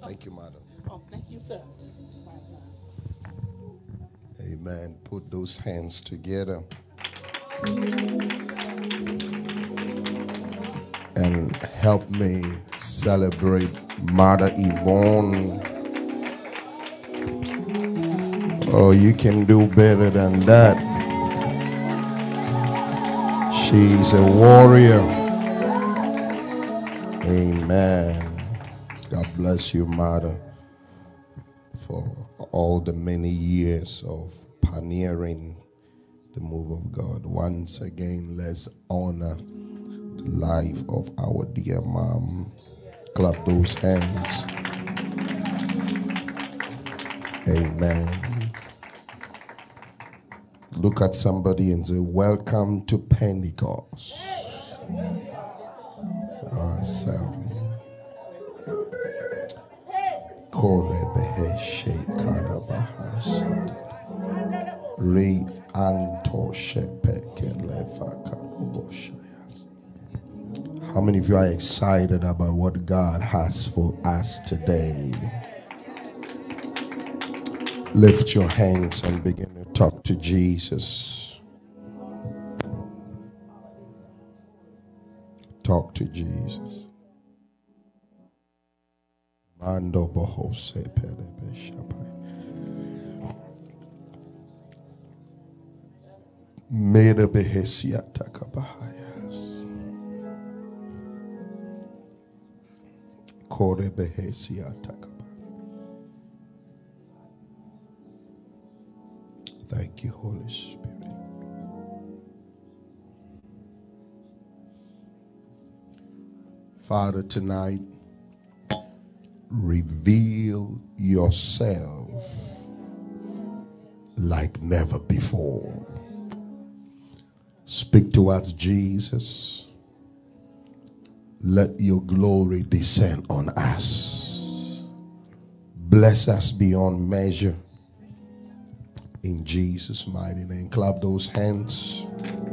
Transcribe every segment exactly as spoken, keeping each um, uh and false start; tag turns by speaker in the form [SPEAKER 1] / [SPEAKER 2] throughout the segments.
[SPEAKER 1] Thank you, madam.
[SPEAKER 2] Oh, thank you, sir.
[SPEAKER 1] Amen. Put those hands together and help me celebrate Mother Yvonne. Oh, you can do better than that. She's a warrior. Amen. God bless you, Mother, for all the many years of pioneering the move of God. Once again, let's honor the life of our dear mom. Clap those hands. Amen. Look at somebody and say, welcome to Pentecost. Awesome. How many of you are excited about what God has for us today? Lift your hands and begin to talk to Jesus. Talk to Jesus. Mando bohose pedebe shapai. Mede behesia takabahayas. Kore behesia takabah. Thank you, Holy Spirit. Father, tonight, reveal yourself like never before. Speak to us, Jesus. Let your glory descend on us. Bless us beyond measure. In Jesus' mighty name. Clap those hands.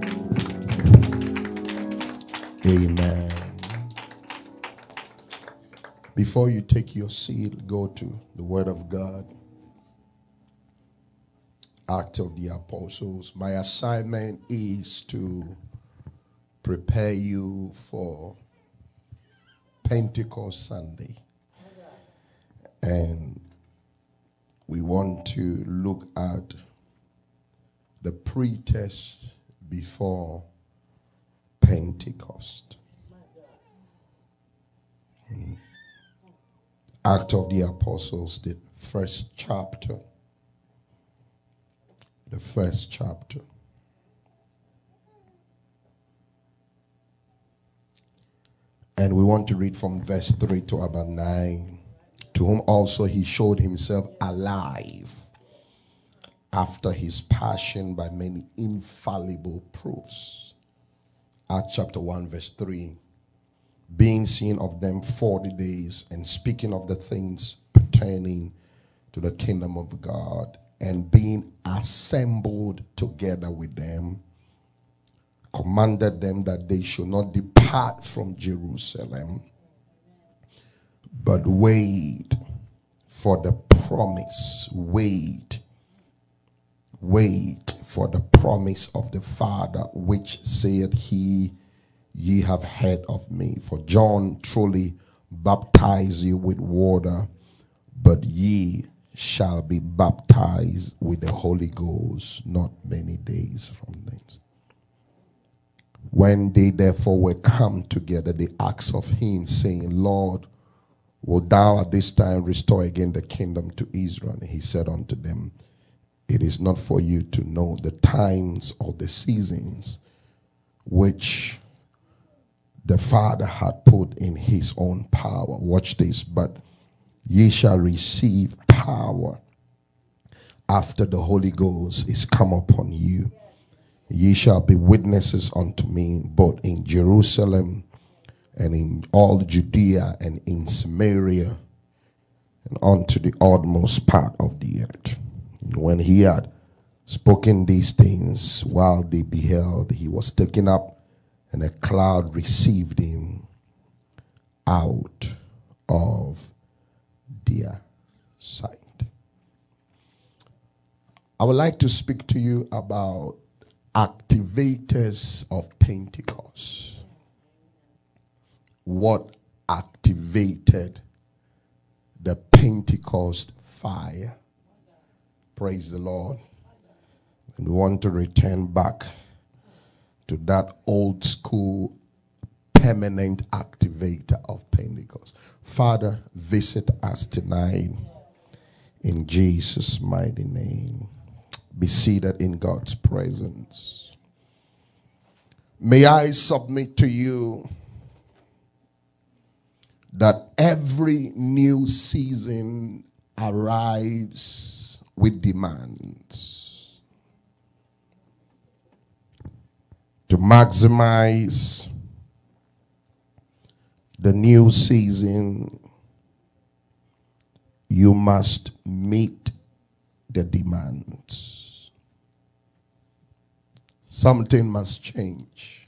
[SPEAKER 1] Amen. Before you take your seat, go to the Word of God. Acts of the Apostles. My assignment is to prepare you for Pentecost Sunday. And we want to look at the pre-test before Pentecost. Hmm. Act of the Apostles, the first chapter. The first chapter. And we want to read from verse three to about nine. To whom also he showed himself alive after his passion by many infallible proofs. Acts chapter one verse three. Being seen of them forty days and speaking of the things pertaining to the kingdom of God, and being assembled together with them, commanded them that they should not depart from Jerusalem, but wait for the promise. Wait. Wait for the promise of the Father, which said he, ye have heard of me. For John truly baptized you with water, but ye shall be baptized with the Holy Ghost not many days from thence. When they therefore were come together, they asked of him, saying, Lord, wilt thou at this time restore again the kingdom to Israel? And he said unto them, it is not for you to know the times or the seasons which the Father had put in his own power. Watch this. But ye shall receive power after the Holy Ghost is come upon you. Ye shall be witnesses unto me both in Jerusalem and in all Judea and in Samaria and unto the utmost part of the earth. And when he had spoken these things, while they beheld, he was taken up, and a cloud received him out of their sight. I would like to speak to you about activators of Pentecost. What activated the Pentecost fire? Praise the Lord. And we want to return back to that old school permanent activator of Pentecost. Father, visit us tonight in Jesus' mighty name. Be seated in God's presence. May I submit to you that every new season arrives with demands. To maximize the new season, you must meet the demands. Something must change.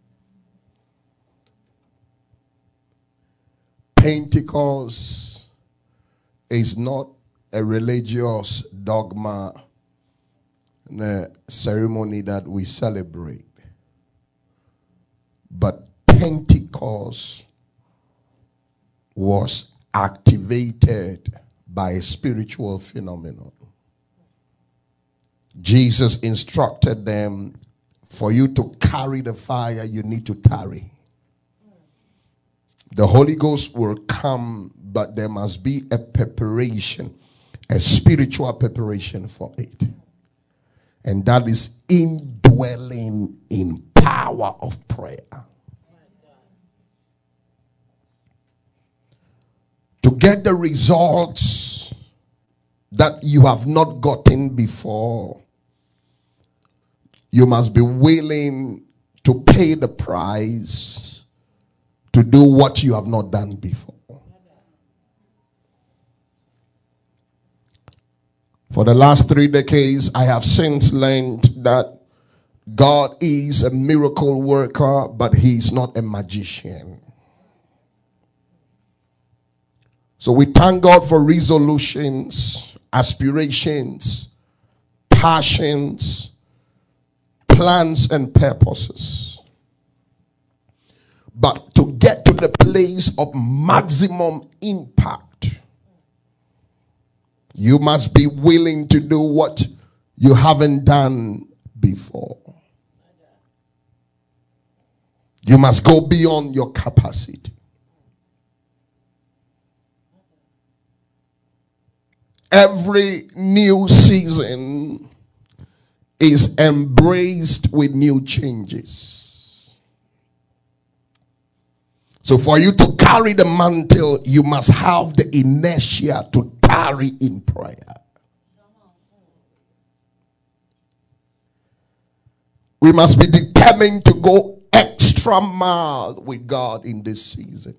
[SPEAKER 1] Pentecost is not a religious dogma, a ceremony that we celebrate. But Pentecost was activated by a spiritual phenomenon. Jesus instructed them, for you to carry the fire, you need to tarry. The Holy Ghost will come, but there must be a preparation, a spiritual preparation for it. And that is indwelling in power of prayer. To get the results that you have not gotten before, you must be willing to pay the price to do what you have not done before. For the last three decades, I have since learned that God is a miracle worker, but He is not a magician. So we thank God for resolutions, aspirations, passions, plans and purposes. But to get to the place of maximum impact, you must be willing to do what you haven't done before. You must go beyond your capacity. Every new season is embraced with new changes. So for you to carry the mantle, you must have the inertia to tarry in prayer. We must be determined to go extra mile with God in this season.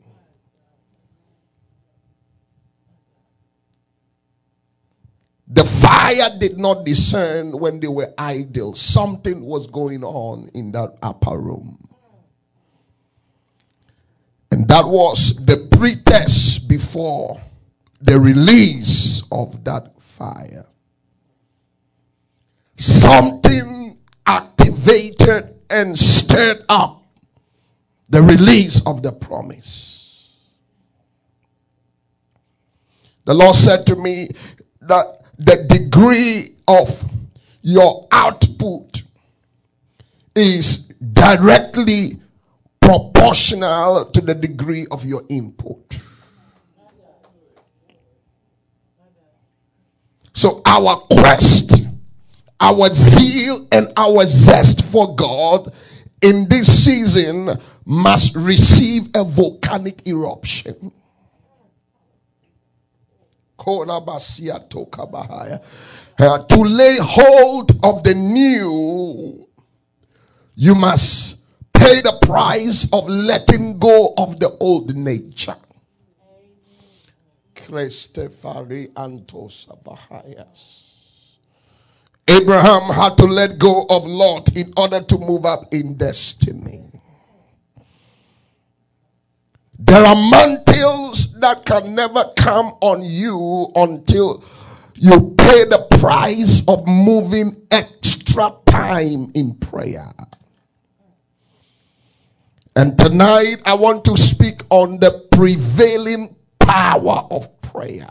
[SPEAKER 1] The fire did not discern when they were idle. Something was going on in that upper room. And that was the pretest before the release of that fire. Something activated and stirred up the release of the promise. The Lord said to me that the degree of your output is directly proportional to the degree of your input. So our quest, our zeal, and our zest for God in this season must receive a volcanic eruption. Uh, to lay hold of the new, you must pay the price of letting go of the old nature. Abraham had to let go of Lot in order to move up in destiny. The There are mantles that can never come on you until you pay the price of moving extra time in prayer. And tonight I want to speak on the prevailing power of prayer.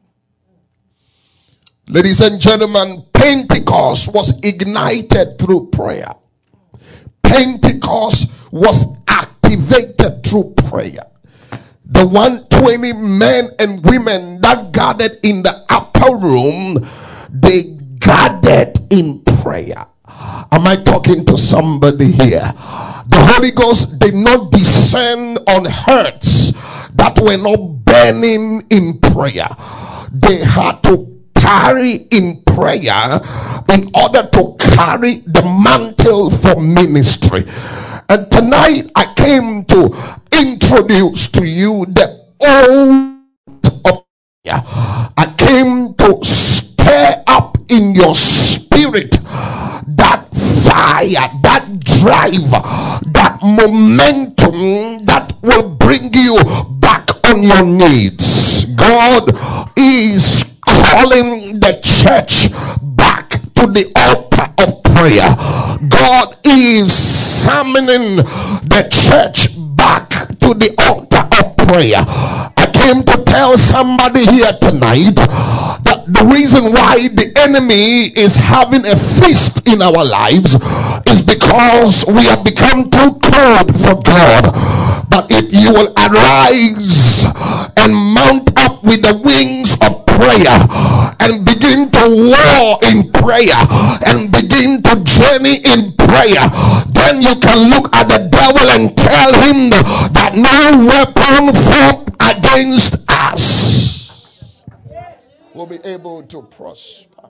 [SPEAKER 1] Ladies and gentlemen, Pentecost was ignited through prayer. Pentecost was activated through prayer. The one hundred twenty men and women that gathered in the upper room, they gathered in prayer. Am I talking to somebody here? The Holy Ghost did not descend on hearts that were not burning in prayer. They had to carry in prayer in order to carry the mantle for ministry. And tonight I came to introduce to you the oath of prayer. I came to stir up in your spirit that fire, that drive, that momentum that will bring you back on your knees. God is calling the church back to the altar of prayer. God is summoning the church back to the altar of prayer. I came to tell somebody here tonight that the reason why the enemy is having a feast in our lives is because we have become too cold for God. But if you will arise and mount up with the wings of prayer and begin to war in prayer and begin to journey in prayer, then you can look at the devil and tell him that no weapon formed against us will be able to prosper.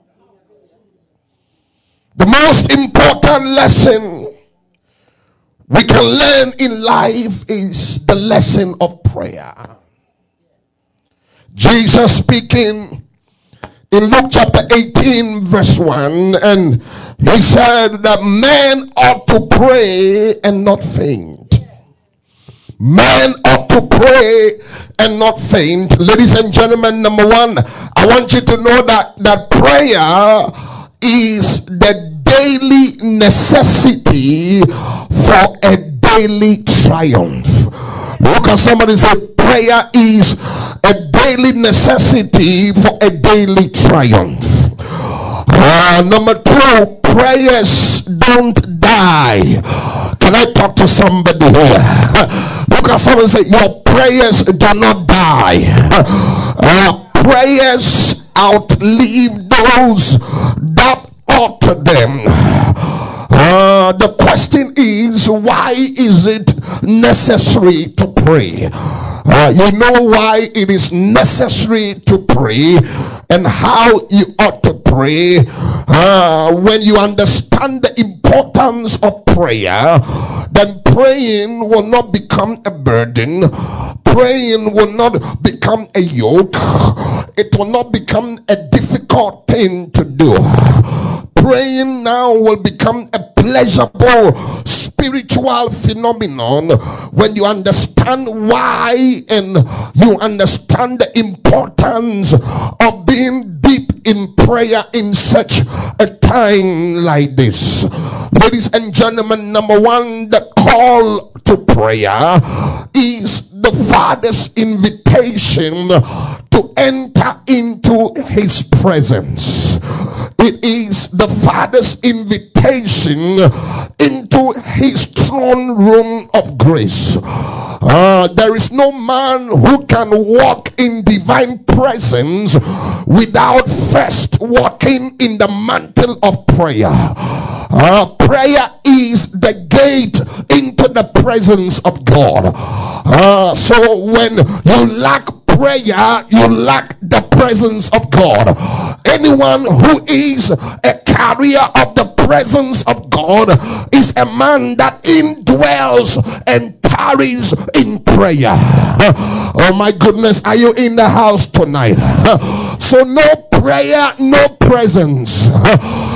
[SPEAKER 1] The most important lesson we can learn in life is the lesson of prayer. Jesus speaking in Luke chapter eighteen verse one, and he said that man ought to pray and not faint. Man ought to pray and not faint. Ladies and gentlemen, number one, I want you to know that that prayer is the daily necessity for a daily triumph. Look at somebody say, prayer is a daily necessity for a daily triumph. Uh, number two, prayers don't die. Can I talk to somebody here? Look at somebody say, your prayers do not die. Uh, prayers outlive those that utter them. Uh, the question is, why is it necessary to pray? Uh, you know why it is necessary to pray and how you ought to pray. Uh, when you understand the importance of prayer, then praying will not become a burden. Praying will not become a yoke. It will not become a difficult thing to do. Praying now will become a pleasurable spiritual phenomenon when you understand why and you understand the importance of being deep in prayer in such a time like this. Ladies and gentlemen, number one, the call to prayer is the Father's invitation to enter into his presence. It is the Father's invitation into his throne room of grace. Uh, there is no man who can walk in divine presence without first walking in the mantle of prayer. Uh, prayer is the gate into the presence of God. Uh, so when you lack prayer, you lack the presence of God. Anyone who is a carrier of the presence of God is a man that indwells and tarries in prayer. Oh my goodness, are you in the house tonight? So no prayer, no presence.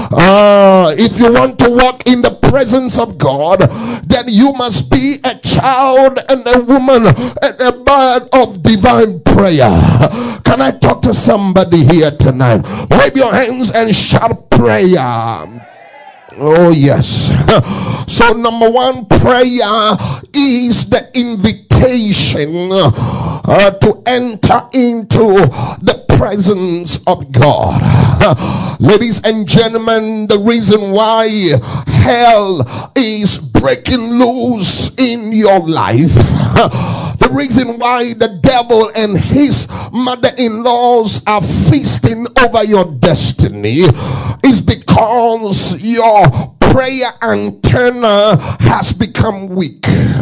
[SPEAKER 1] Uh, if you want to walk in the presence of God, then you must be a child and a woman and a man of divine prayer. Can I talk to somebody here tonight? Wave your hands and shout prayer. Oh yes. So number one, prayer is the invitation uh, to enter into the presence of God. Ladies and gentlemen, the reason why hell is breaking loose in your life, the reason why the devil and his mother-in-laws are feasting over your destiny is because your prayer antenna has become weak.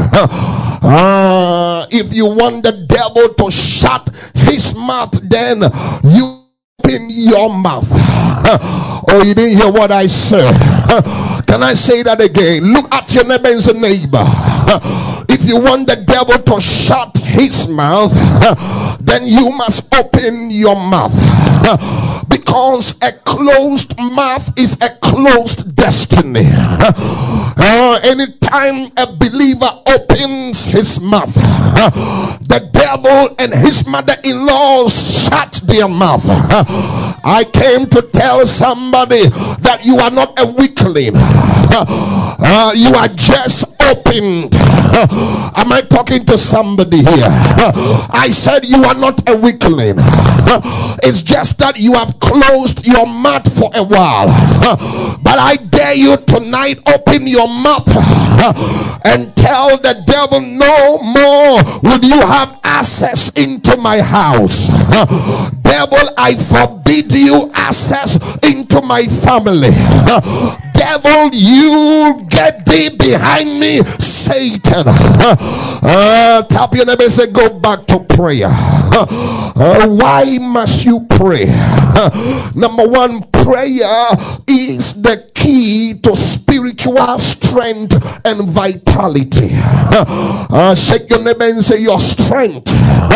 [SPEAKER 1] Uh, if you want the devil to shut his mouth, then you open your mouth. Oh, you didn't hear what I said. Can I say that again? Look at your neighbor and say, neighbor, if you want the devil to shut his mouth, then you must open your mouth. Because a closed mouth is a closed destiny. Uh, anytime a believer opens his mouth, the devil and his mother-in-law shut their mouth. I came to tell somebody that you are not a weakling. Uh, you are just opened. Am I talking to somebody here? I said you are not a weakling. It's just that you have closed your mouth for a while. But I dare you tonight, open your mouth and tell the devil, no more will you have access into my house. Devil, I forbid you access into my family. Devil, you get thee behind me, Satan. Uh, tap your neighbor and say, go back to prayer. Uh, why must you pray? Uh, number one, prayer is the key to spiritual strength and vitality. Uh, uh, shake your neighbor and say, your strength,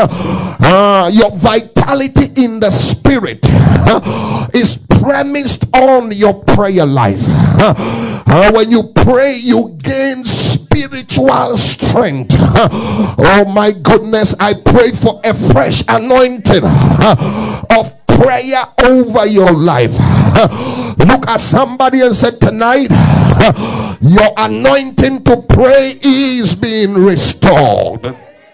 [SPEAKER 1] uh, your vitality in the spirit uh, is premised on your prayer life. Uh, uh, when you pray, you gain spiritual strength. Uh, oh my goodness, I pray for a fresh anointing uh, of prayer over your life. Uh, look at somebody and say, tonight uh, your anointing to pray is being restored.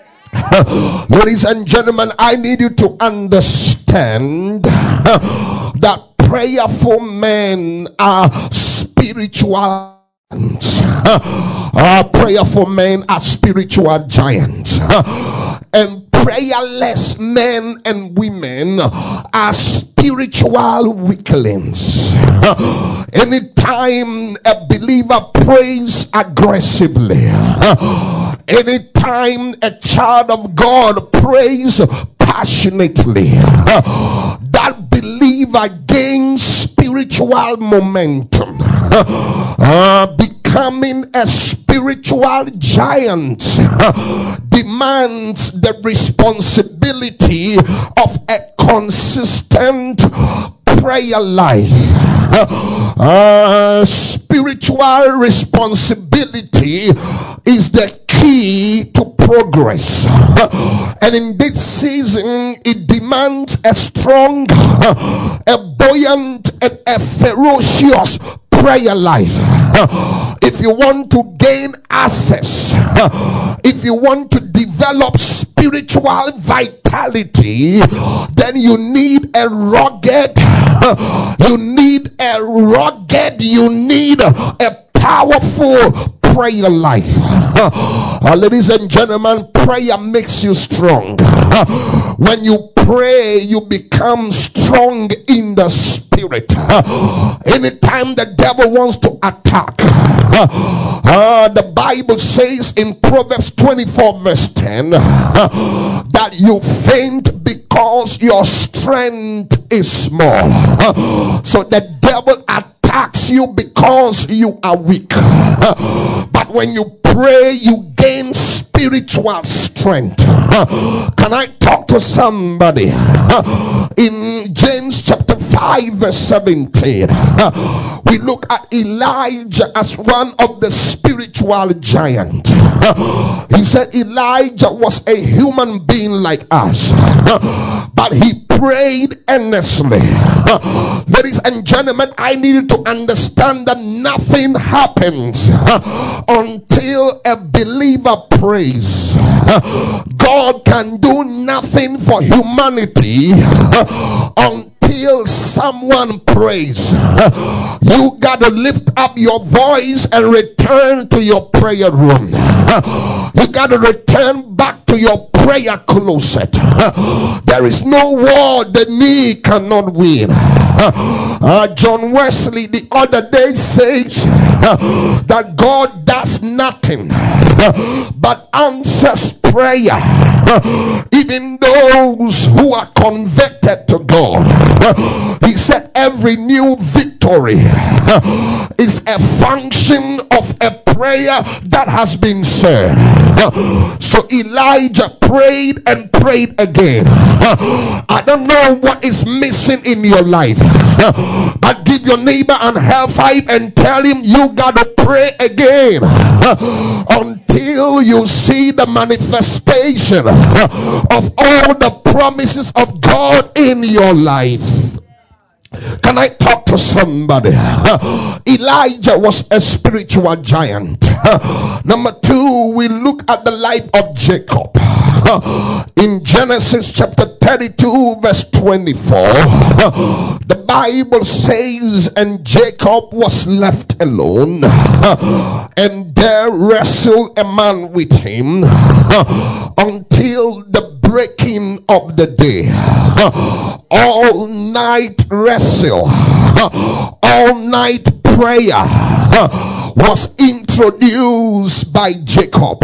[SPEAKER 1] Ladies and gentlemen, I need you to understand uh, that prayerful men are spiritual giants. Uh, prayerful men are spiritual giants. Uh, and prayerless men and women are spiritual weaklings. Uh, anytime a believer prays aggressively, uh, anytime a child of God prays passionately, uh, that believer gains spiritual momentum. Uh, uh, becoming a spiritual giant uh, demands the responsibility of a consistent prayer life. Uh, spiritual responsibility is the key to progress, and in this season it demands a strong, a buoyant, and a ferocious prayer life. If you want to gain access, if you want to develop spiritual vitality, then you need a rugged, you need a rugged, you need a powerful prayer life. Uh, ladies and gentlemen, prayer makes you strong. Uh, when you pray, you become strong in the spirit. Uh, anytime the devil wants to attack, uh, uh, the Bible says in Proverbs twenty-four verse ten uh, that you faint because your strength is small. Uh, so the devil attacks you because you are weak. Uh, but when you pray, you gain spiritual strength. Uh, can I talk to somebody? Uh, in James chapter five five verse seventeen, we look at Elijah as one of the spiritual giants. He said Elijah was a human being like us, but he prayed earnestly. Ladies and gentlemen, I needed to understand that nothing happens until a believer prays. God can do nothing for humanity until someone prays. You gotta lift up your voice and return to your prayer room. You gotta return back to your prayer closet. There is no war the knee cannot win. Uh, John Wesley the other day says that God does nothing but answers prayer. Even those who are converted to God, he said every new victory is a function of a prayer that has been said. So Elijah prayed and prayed again. I don't know what is missing in your life, but give your neighbor an high five and tell him you gotta pray again until you see the manifestation of all the promises of God in your life. Can I talk to somebody? Elijah was a spiritual giant. Number two, we look at the life of Jacob. In Genesis chapter thirty-two verse twenty-four, the Bible says, and Jacob was left alone, and there wrestled a man with him until the breaking of the day. All night wrestle, all night prayer was introduced by Jacob.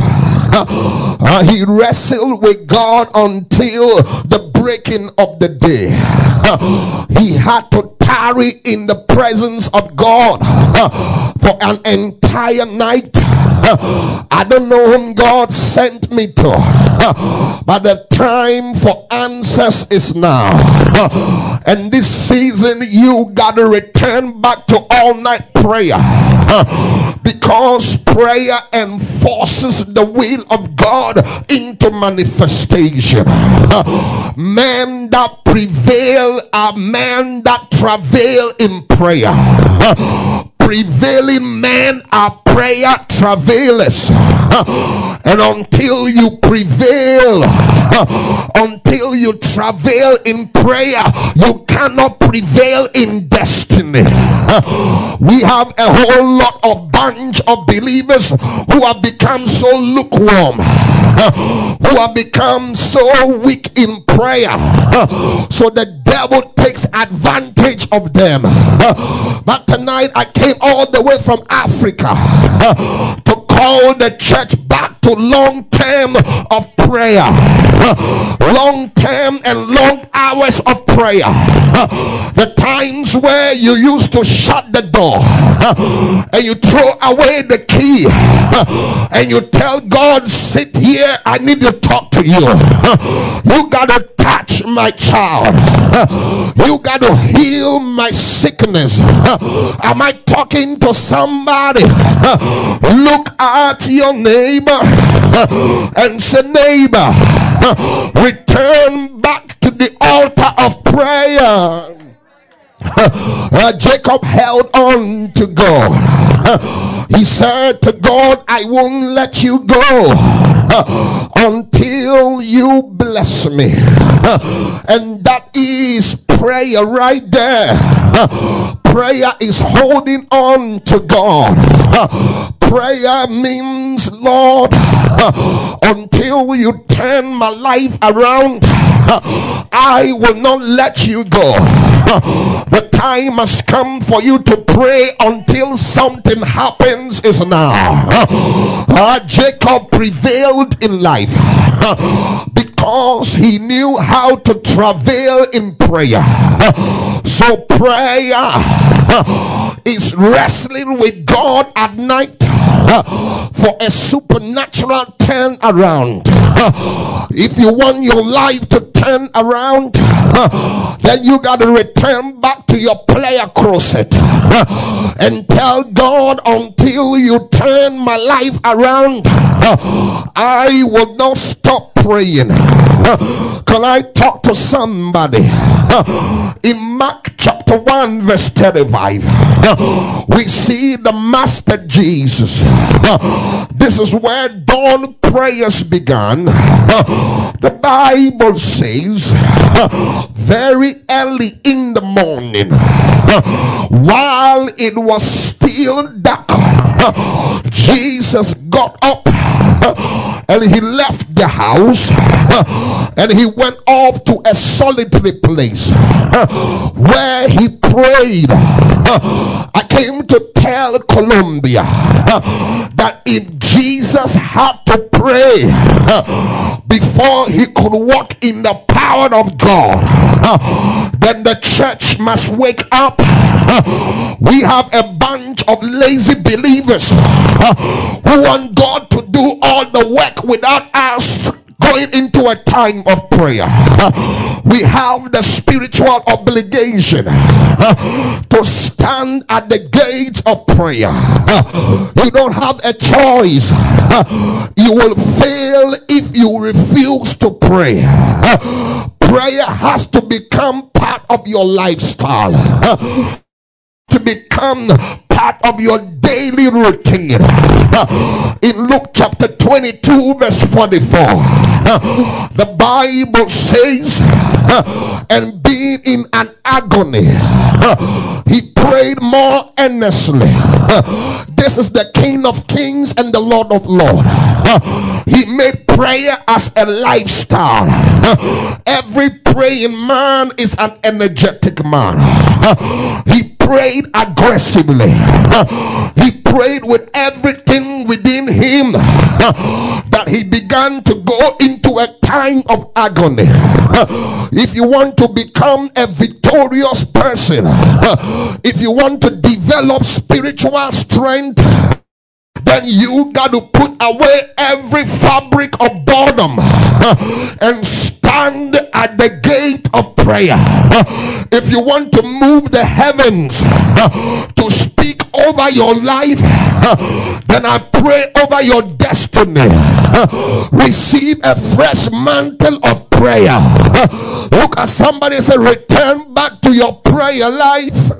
[SPEAKER 1] Uh, he wrestled with God until the breaking of the day. Uh, he had to tarry in the presence of God uh, for an entire night. Uh, I don't know whom God sent me to, uh, but the time for answers is now. Uh, and this season you gotta return back to all night prayer, uh, because prayer enforces the will of God into manifestation. Uh, men that prevail are men that travail in prayer. Uh, prevailing men are prayer travailers. Uh, and until you prevail, uh, until you travail in prayer, you cannot prevail in destiny. Uh, we have a whole lot of bunch of believers who have become so lukewarm, uh, who have become so weak in prayer, uh, so the devil takes advantage of them. Uh, but tonight I came all the way from Africa uh, to call the church back to long term of prayer, uh, long term and long hours of prayer. Uh, the times where you used to shut the door uh, and you throw away the key uh, and you tell God, sit here, I need to talk to you. Uh, you gotta touch my child. Uh, you gotta heal my sickness. Uh, am I talking to somebody? Uh, look at your neighbor uh, and say, neighbor, uh, return back to the altar of prayer. Uh, Jacob held on to God. Uh, he said to God, I won't let you go uh, until you bless me. Uh, and that is prayer right there. Uh, prayer is holding on to God. Uh, prayer means, Lord, uh, until you turn my life around, uh, I will not let you go. Uh, the time has come for you to pray until something happens is now. Uh, uh, Jacob prevailed in life uh, because he knew how to travail in prayer. Uh, so prayer uh, is wrestling with God at night for a supernatural turn around. If you want your life to turn around, then you got to return back to your prayer closet and tell God, until you turn my life around, I will not stop praying. Can I talk to somebody? In Mark chapter one verse thirty-five, we see the Master Jesus. This is where dawn prayers began. The Bible says very early in the morning, while it was still dark, Jesus got up and he left the house and he went off to a solitary place where he prayed. I came to tell Columbia that if Jesus had to pray before he could walk in the power of God, then the church must wake up. We have a bunch of lazy believers who want God to do all the work without us going into a time of prayer. We have the spiritual obligation to stand at the gates of prayer. You don't have a choice. You will fail if you refuse to pray. Prayer has to become part of your lifestyle, to become part of your daily routine. In Luke chapter twenty-two verse forty-four, the Bible says, and being in an agony, he prayed more earnestly. This is the King of Kings and the Lord of Lords. He made prayer as a lifestyle. Every praying man is an energetic man. He prayed aggressively. He prayed with everything within him, that he began to go into a time of agony. If you want to become a victorious person, if you want to develop spiritual strength, then you got to put away every fabric of boredom and stand at the gate of prayer. If you want to move the heavens to speak over your life, then I pray over your destiny. Receive a fresh mantle of prayer. Look at somebody and say, return back to your prayer life.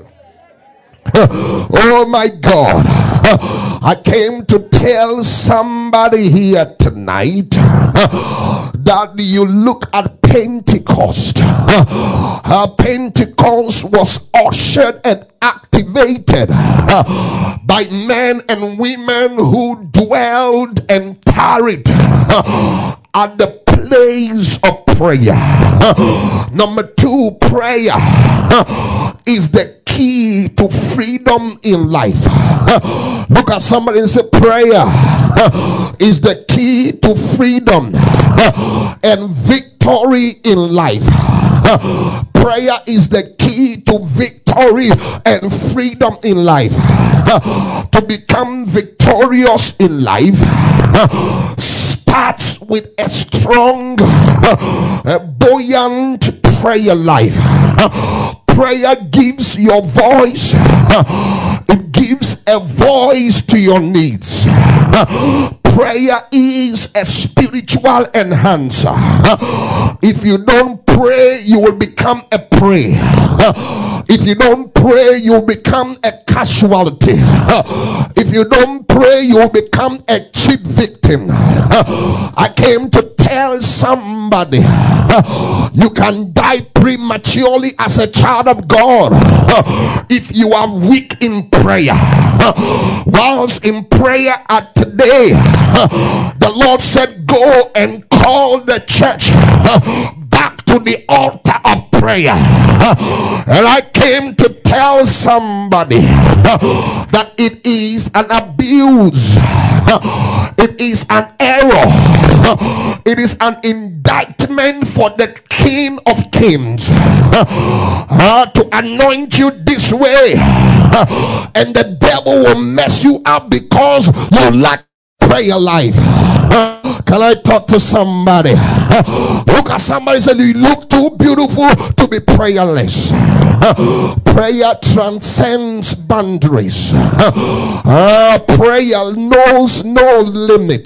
[SPEAKER 1] Oh my God, I came to tell somebody here tonight that you look at Pentecost. Uh, Pentecost was ushered and activated by men and women who dwelled and tarried at the place of prayer. Number two, prayer is the key to freedom in life. Look at somebody and say, prayer is the key to freedom and victory in life. Prayer is the key to victory and freedom in life. To become victorious in life starts with a strong, uh, buoyant prayer life. Prayer gives your voice, it gives a voice to your needs. Prayer is a spiritual enhancer. If you don't pray, you will become a prey. If you don't pray, you will become a casualty. If you don't pray, you will become a cheap victim. I came to tell somebody, you can die prematurely as a child of God if you are weak in prayer. Whilst in prayer at today, the Lord said, go and call the church back to the altar of prayer. And I came to tell somebody that it is an abuse, it is an error, it is an indictment for the King of Kings uh, to anoint you this way, and the devil will mess you up because you lack prayer life. Can I talk to somebody? Look at somebody and say, you look too beautiful to be prayerless. Prayer transcends boundaries. Uh, prayer knows no limit.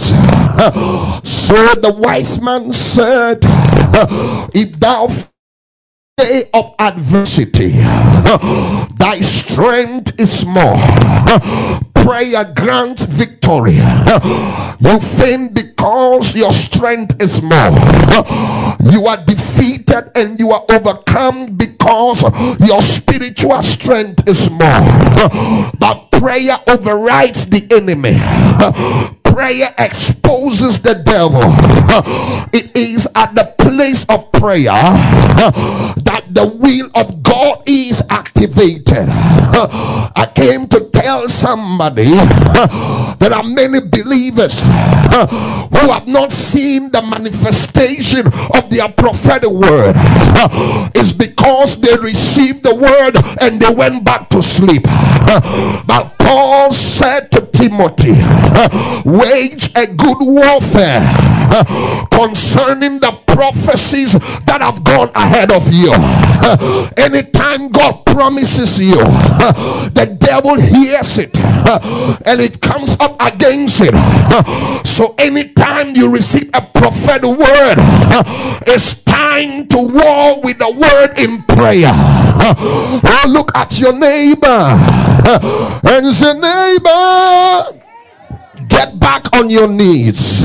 [SPEAKER 1] So the wise man said, if thou day of adversity, thy strength is small. Prayer grants victory. You faint because your strength is small. You are defeated and you are overcome because your spiritual strength is small. But prayer overrides the enemy. Prayer exposes the devil. It is at the place of prayer that the will of God is activated. I came to tell somebody there are many believers who have not seen the manifestation of their prophetic word. It's because they received the word and they went back to sleep. But Paul said to Timothy, wage a good warfare concerning the prophecies that have gone ahead of you. Anytime God promises you, the devil hears it and it comes up against it. So anytime you receive a prophetic word, it's time to war with the word in prayer. Oh, look at your neighbor and say, neighbor, get back on your knees.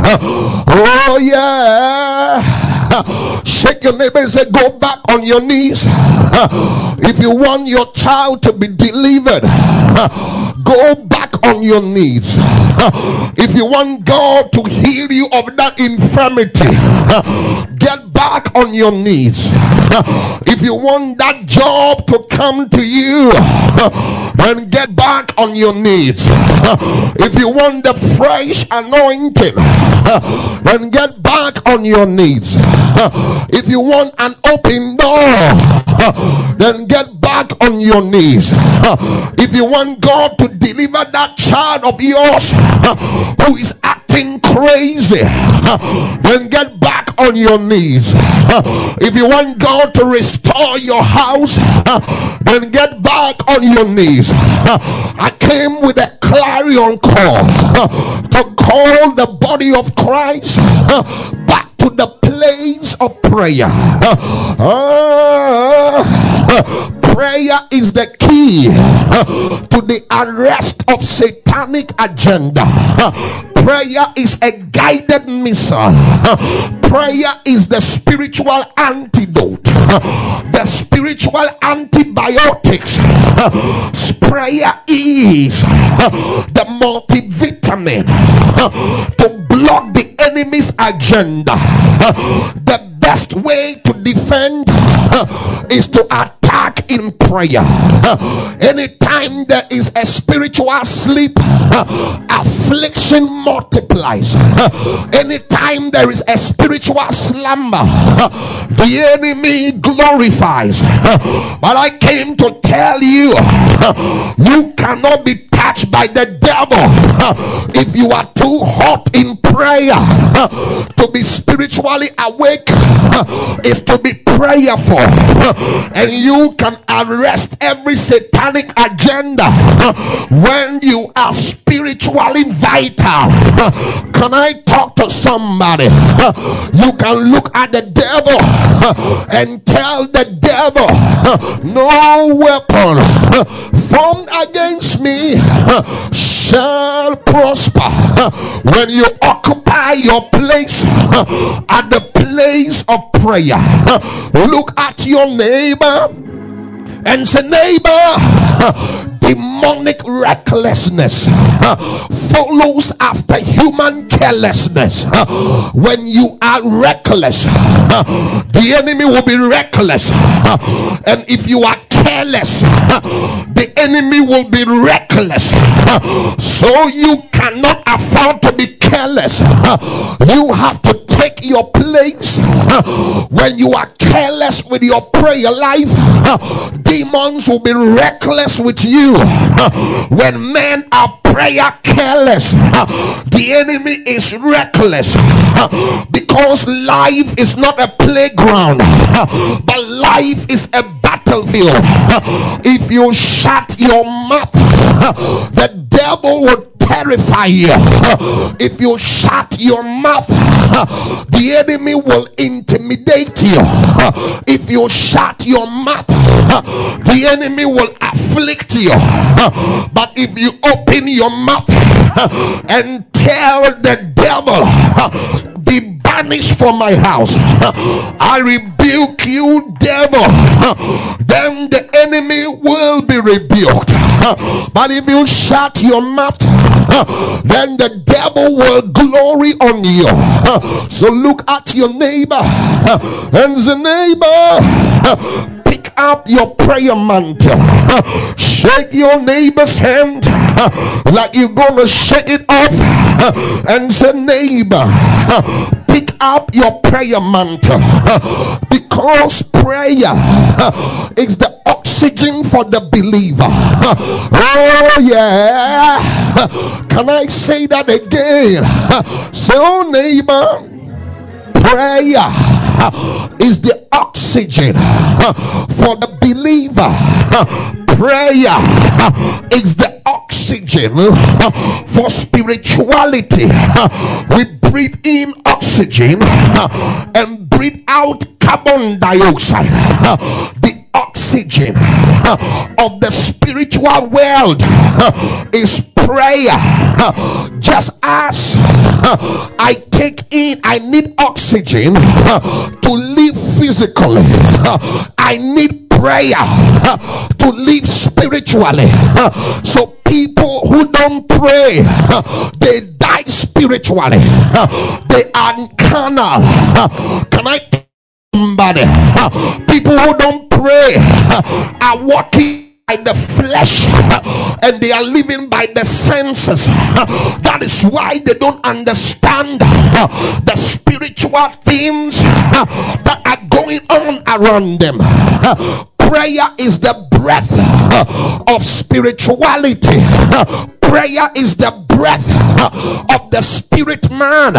[SPEAKER 1] Oh yeah. Shake your neighbor and say, go back on your knees. If you want your child to be delivered, go back on your knees. If you want God to heal you of that infirmity, get back on your knees. If you want that job to come to you, then get back on your knees. If you want the fresh anointing, then get back on your knees. If you want an open door, then get back on your knees. If you want God to deliver that child of yours who is acting crazy, then get back on your knees. If you want God to restore your house, then get back on your knees. I came with a clarion call to call the body of Christ back to the place of prayer. Uh, prayer is the key to the arrest of satanic agenda. Prayer is a guided missile. Prayer is the spiritual antidote, the spiritual antibiotics. Prayer is the multivitamin to block the enemy's agenda. The best way to defend is to attack in prayer. Anytime there is a spiritual sleep, affliction multiplies. Anytime there is a spiritual slumber, the enemy glorifies. But I came to tell you, you cannot be touched by the devil if you are too hot in prayer. To be spiritually awake is to be prayerful, and you can arrest every satanic agenda when you are spiritually vital. Can I talk to somebody? You can look at the devil and tell the devil, no weapon formed against me shall prosper. When you occupy your place at the place of prayer, look at your neighbor and say, neighbor, demonic recklessness follows after human carelessness. When you are reckless, the enemy will be reckless, and if you are careless, the enemy will be reckless. So you cannot afford to be careless. You have to take your place. When you are careless with your prayer life, demons will be reckless with you. When men are prayer careless, the enemy is reckless, because life is not a playground, but life is a battlefield. If you shut your mouth, the devil will terrify you. If you shut your mouth, the enemy will intimidate you. If you shut your mouth, the enemy will afflict you. But if you open your mouth and tell the devil, be banished from my house, I rebuke you, devil, then the enemy will be rebuked. But if you shut your mouth, then the devil will glory on you. So look at your neighbor and the neighbor, pick up your prayer mantle, shake your neighbor's hand like you're gonna shake it off, and say, neighbor, pick up your prayer mantle, because prayer is the oxygen for the believer. Oh yeah, can I say that again? So neighbor, prayer is the oxygen for the believer. Prayer is the oxygen for spirituality. We breathe in oxygen and breathe out carbon dioxide. The oxygen of the spiritual world is prayer. Just as I take in, I need oxygen to live physically, I need prayer to live spiritually. So people who don't pray, they die spiritually. They are carnal. Can I tell somebody? People who don't pray are walking by the flesh, and they are living by the senses. That is why they don't understand the spiritual things that are going on around them. Prayer is the breath of spirituality. Prayer is the breath of the spirit man.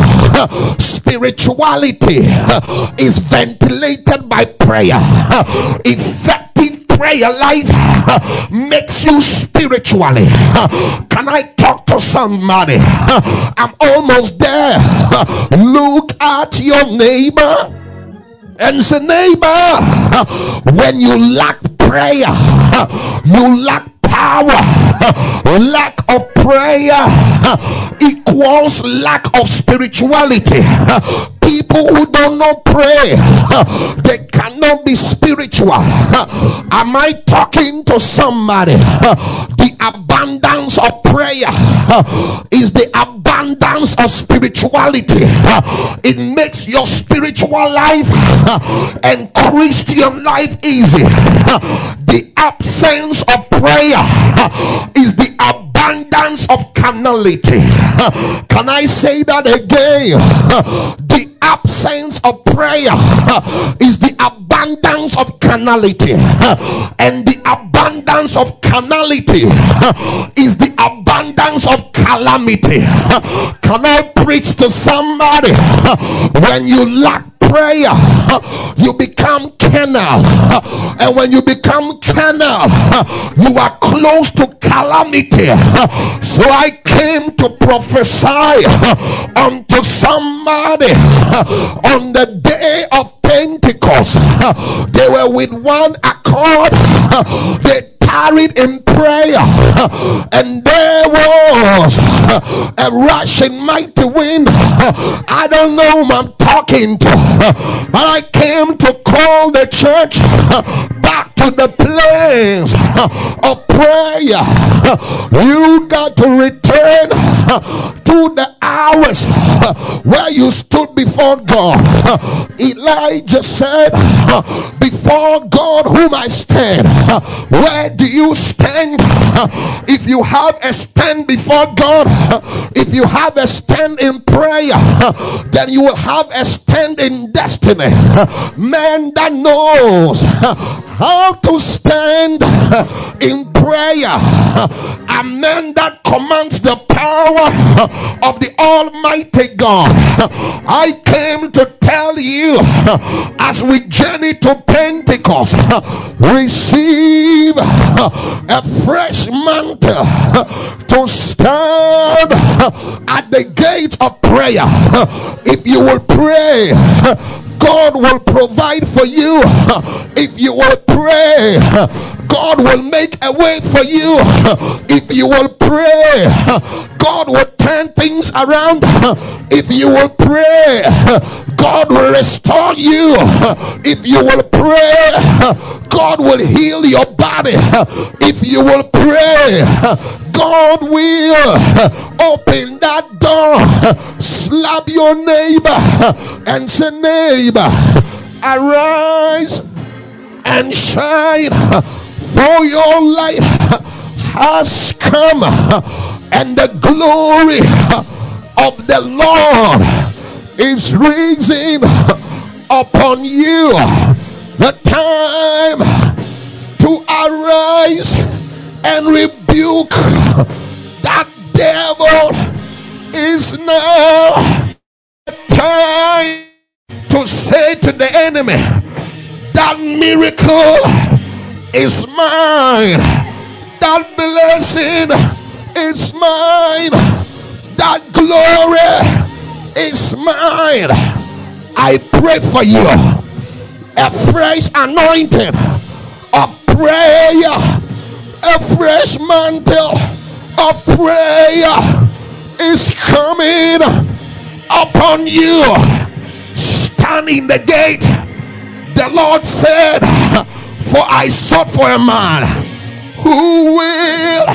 [SPEAKER 1] Spirituality is ventilated by prayer. Effective prayer life makes you spiritually. Can I talk to somebody? I'm almost there. Look at your neighbor and say, neighbor, when you lack prayer, you lack power. Lack of prayer equals lack of spirituality. People who don't know pray, they cannot be spiritual. Am I talking to somebody? The abundance of prayer is the abundance of spirituality. It makes your spiritual life and Christian life easy. The absence of prayer is the abundance of carnality. Can I say that again? The absence of prayer is the abundance of carnality, and the abundance of carnality is the abundance of calamity. Can I preach to somebody? When you lack prayer, you become carnal, and when you become carnal, you are close to calamity. So I came to prophesy unto somebody on the day of Pentecost. They were with one accord. They tarried in prayer, and there was a rushing mighty wind. I don't know whom I'm talking to, but I came to call the church back to the place times of prayer. You got to return to the hours where you stood before God. Elijah said, before God whom I stand. Where do you stand? If you have a stand before God, if you have a stand in prayer, then you will have a stand in destiny. Man that knows how to stand in prayer, a man that commands the power of the Almighty God. I came to tell you, as we journey to Pentecost, receive a fresh mantle to stand at the gate of prayer. If you will pray, God will provide for you. If you will pray, God will make a way for you. If you will pray, God will turn things around. If you will pray, God will restore you. If you will pray, God will heal your body. If you will pray, God will open that door. Slap your neighbor and say, neighbor, arise and shine, for your light has come, and the glory of the Lord is rising upon you. The time to arise and rebuke that devil is now. Time to say to the enemy, that miracle is mine, that blessing is mine, that glory is mine. I pray for you a fresh anointing of prayer, a fresh mantle of prayer is coming upon you. Stand in the gate. The Lord said, for I sought for a man who will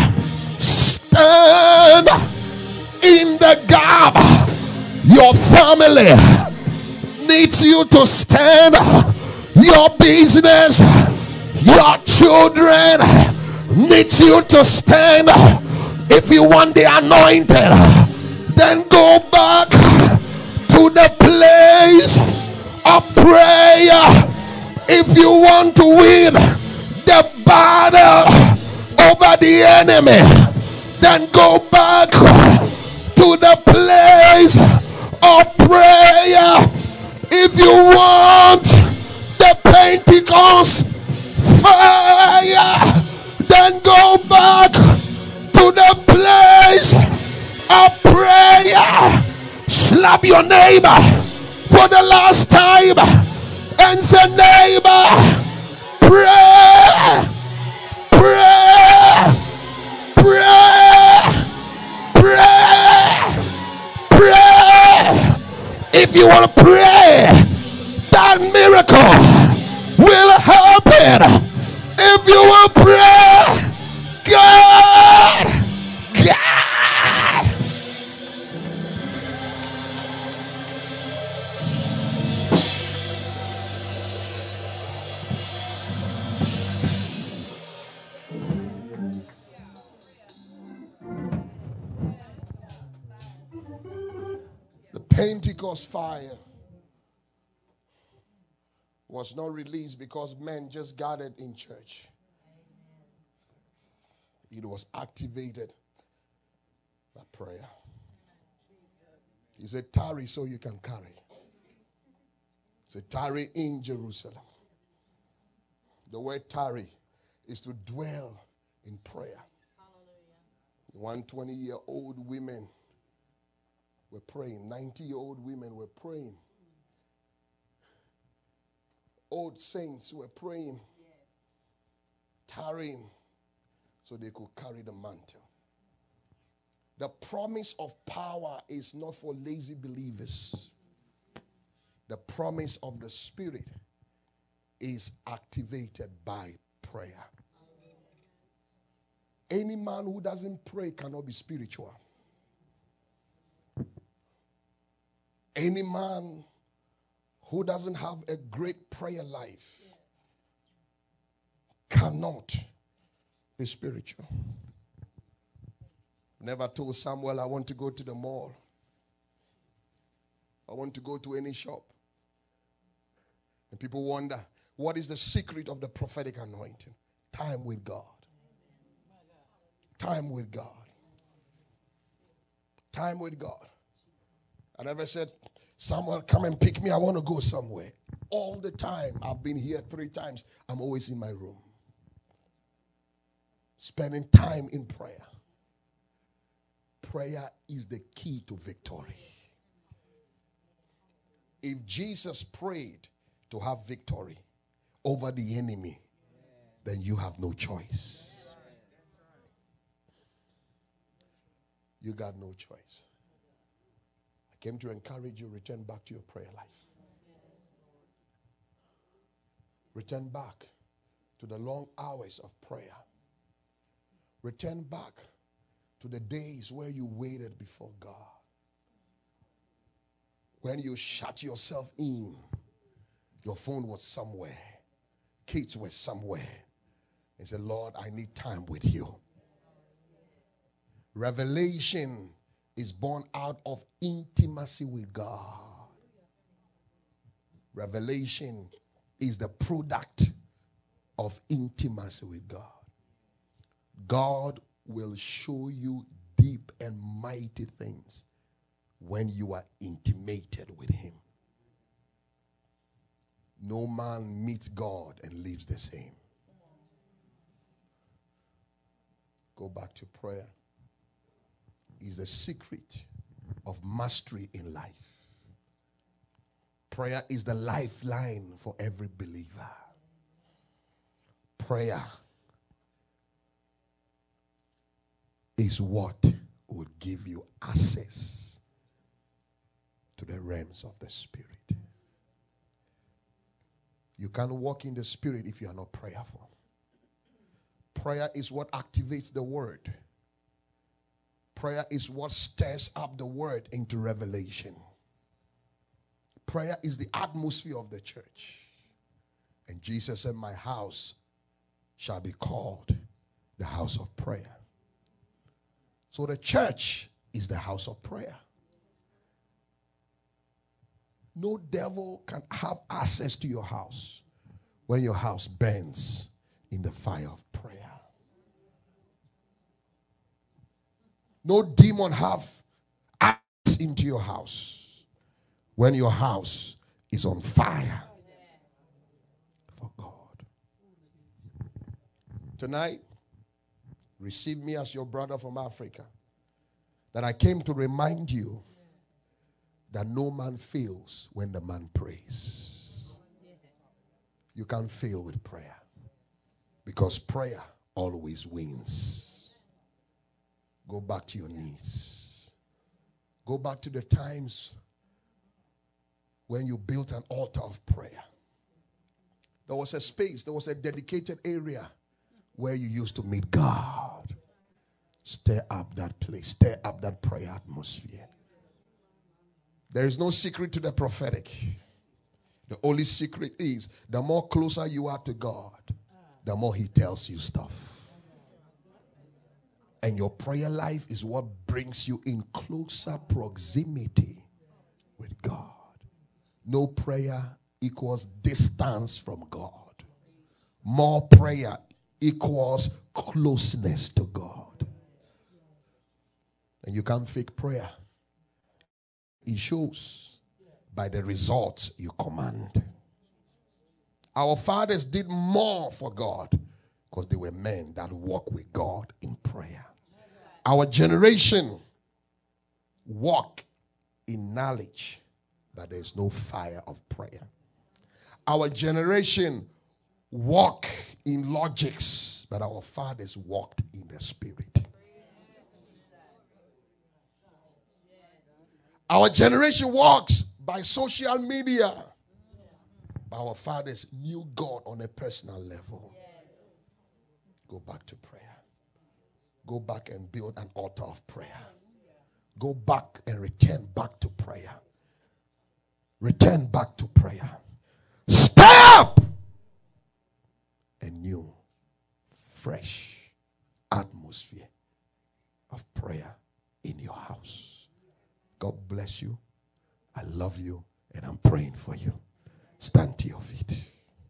[SPEAKER 1] stand in the gap. Your family needs you to stand. Your business, your children needs you to stand. If you want the anointed, then go back to the place of prayer. If you want to win the battle over the enemy, then go back to the place of prayer. If you want the Pentecost fire, then go back to the place of prayer. Slap your neighbor for the last time and say, neighbor, pray, pray, pray, pray, pray. If you want to pray, that miracle will happen. If you will pray, God, God. The Pentecost fire was not released because men just gathered in church. It was activated by prayer. He said, tarry so you can carry. He said, tarry in Jerusalem. The word tarry is to dwell in prayer. one hundred twenty year old women were praying. ninety year old women were praying. Old saints were praying, tarrying so they could carry the mantle. The promise of power is not for lazy believers. The promise of the Spirit is activated by prayer. Any man who doesn't pray cannot be spiritual. Any man who doesn't have a great prayer life cannot be spiritual. Never told Samuel, I want to go to the mall. I want to go to any shop. And people wonder, what is the secret of the prophetic anointing? Time with God. Time with God. Time with God. I never said, Samuel, come and pick me. I want to go somewhere. All the time. I've been here three times. I'm always in my room. Spending time in prayer. Prayer is the key to victory. If Jesus prayed to have victory over the enemy, then you have no choice. You got no choice. I came to encourage you, return back to your prayer life. Return back to the long hours of prayer. Return back to the days where you waited before God. When you shut yourself in, your phone was somewhere, kids were somewhere, and said, Lord, I need time with you. Revelation is born out of intimacy with God. Revelation is the product of intimacy with God. God will show you deep and mighty things when you are intimated with him. No man meets God and lives the same. Go back to prayer. Is the secret of mastery in life. Prayer is the lifeline for every believer. Prayer is what would give you access to the realms of the Spirit. You can't walk in the Spirit if you are not prayerful. Prayer is what activates the word. Prayer is what stirs up the word into revelation. Prayer is the atmosphere of the church. And Jesus said, my house shall be called the house of prayer. So the church is the house of prayer. No devil can have access to your house when your house burns in the fire of prayer. No demon have access into your house when your house is on fire for God. Tonight, receive me as your brother from Africa. That I came to remind you that no man fails when the man prays. You can't fail with prayer because prayer always wins. Go back to your knees. Go back to the times when you built an altar of prayer. There was a space, there was a dedicated area where you used to meet God. Stir up that place, stir up that prayer atmosphere. There is no secret to the prophetic. The only secret is the more closer you are to God, the more he tells you stuff. And your prayer life is what brings you in closer proximity with God. No prayer equals distance from God. More prayer equals closeness to God. And you can't fake prayer. It shows by the results you command. Our fathers did more for God because they were men that walk with God in prayer. Our generation walk in knowledge, but there's no fire of prayer. Our generation walk in logics, but our fathers walked in the Spirit. Our generation walks by social media, but our fathers knew God on a personal level. Go back to prayer. Go back and build an altar of prayer. Go back and return back to prayer. Return back to prayer. Stay up! A new, fresh atmosphere of prayer in your house. God bless you. I love you and I'm praying for you. Stand to your feet.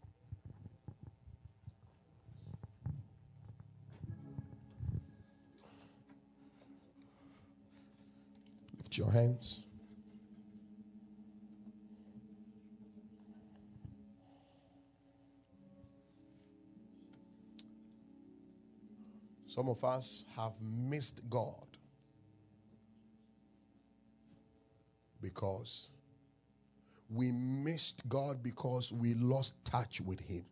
[SPEAKER 1] Lift your hands. Some of us have missed God because we missed God because we lost touch with Him.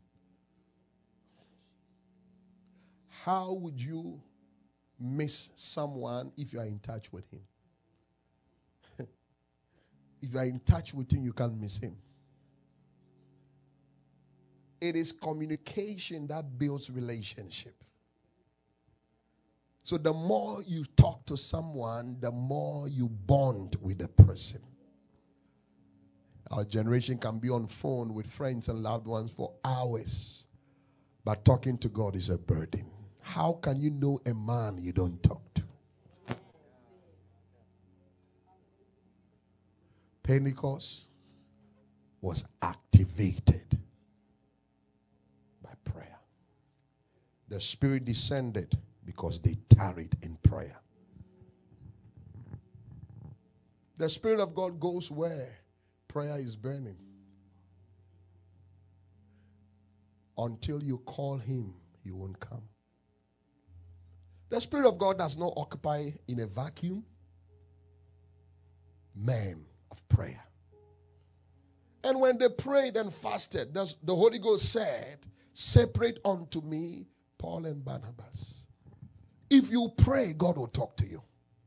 [SPEAKER 1] How would you miss someone if you are in touch with Him? If you are in touch with Him, you can't miss Him. It is communication that builds relationship. So the more you talk to someone, the more you bond with the person. Our generation can be on phone with friends and loved ones for hours, but talking to God is a burden. How can you know a man you don't talk to? Pentecost was activated by prayer. The Spirit descended because they tarried in prayer. The Spirit of God goes where prayer is burning. Until you call Him, He won't come. The Spirit of God does not occupy in a vacuum. Man of prayer. And when they prayed and fasted, the Holy Ghost said, separate unto me Paul and Barnabas. If you pray, God will talk to you.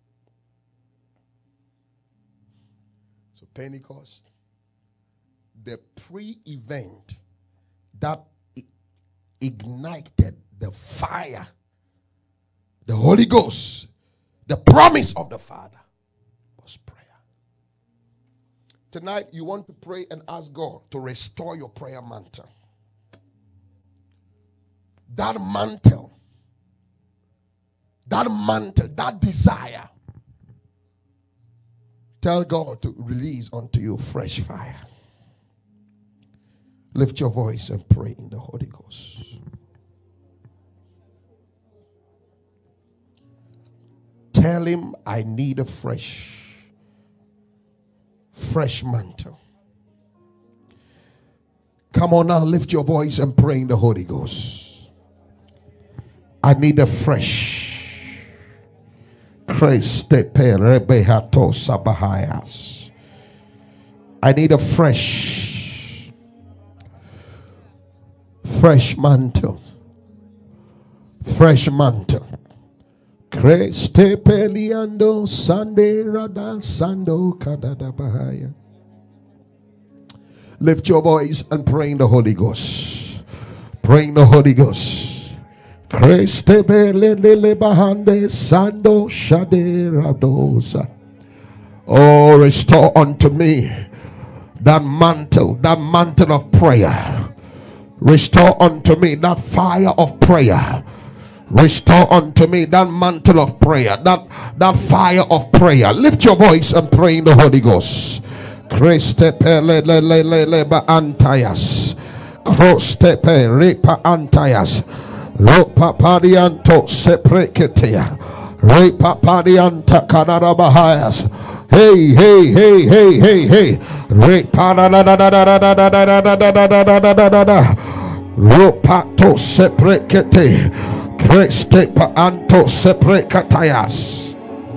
[SPEAKER 1] So Pentecost, the pre-event that ignited the fire, the Holy Ghost, the promise of the Father was prayer. Tonight you want to pray and ask God to restore your prayer mantle. That mantle, that mantle, that desire. Tell God to release unto you fresh fire. Lift your voice and pray in the Holy Ghost. Tell Him, I need a fresh, fresh mantle. Come on now, lift your voice and pray in the Holy Ghost. I need a fresh. I need a fresh, fresh mantle. Fresh mantle. Kreste peliando sande rada sando kadada bahaya. Lift your voice and pray in the Holy Ghost. Pray in the Holy Ghost. Kreste pelele bahande sando shade radosa. Oh, restore unto me that mantle, that mantle of prayer. Restore unto me that fire of prayer. Restore unto me that mantle of prayer, that, that fire of prayer. Lift your voice and pray in the Holy Ghost. Kriste pelele ba antayas. Krostepe repa antayas. Ropa parianto sepreketea. Repa parianta kanarabahayas. Hey, hey, hey, hey, hey, hey. Repa da da da da da da da da da da da da da da da. Ropato seprekete. Kreste pa anto seprekatayas.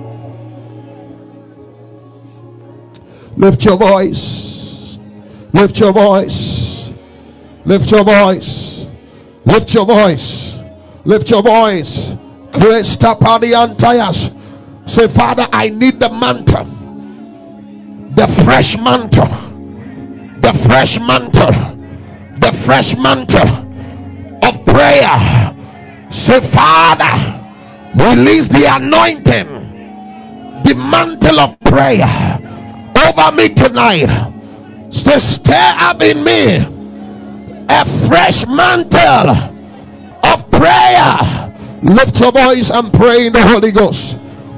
[SPEAKER 1] Lift your voice. Lift your voice. Lift your voice. Lift your voice. Lift your voice. Krista padiantayas. Say, Father, I need the mantle. The fresh mantle. The fresh mantle. The fresh mantle of prayer. Say, Father, Release the anointing, the mantle of prayer over me tonight. So stir up in me a fresh mantle of prayer. Lift your voice and pray in the Holy Ghost.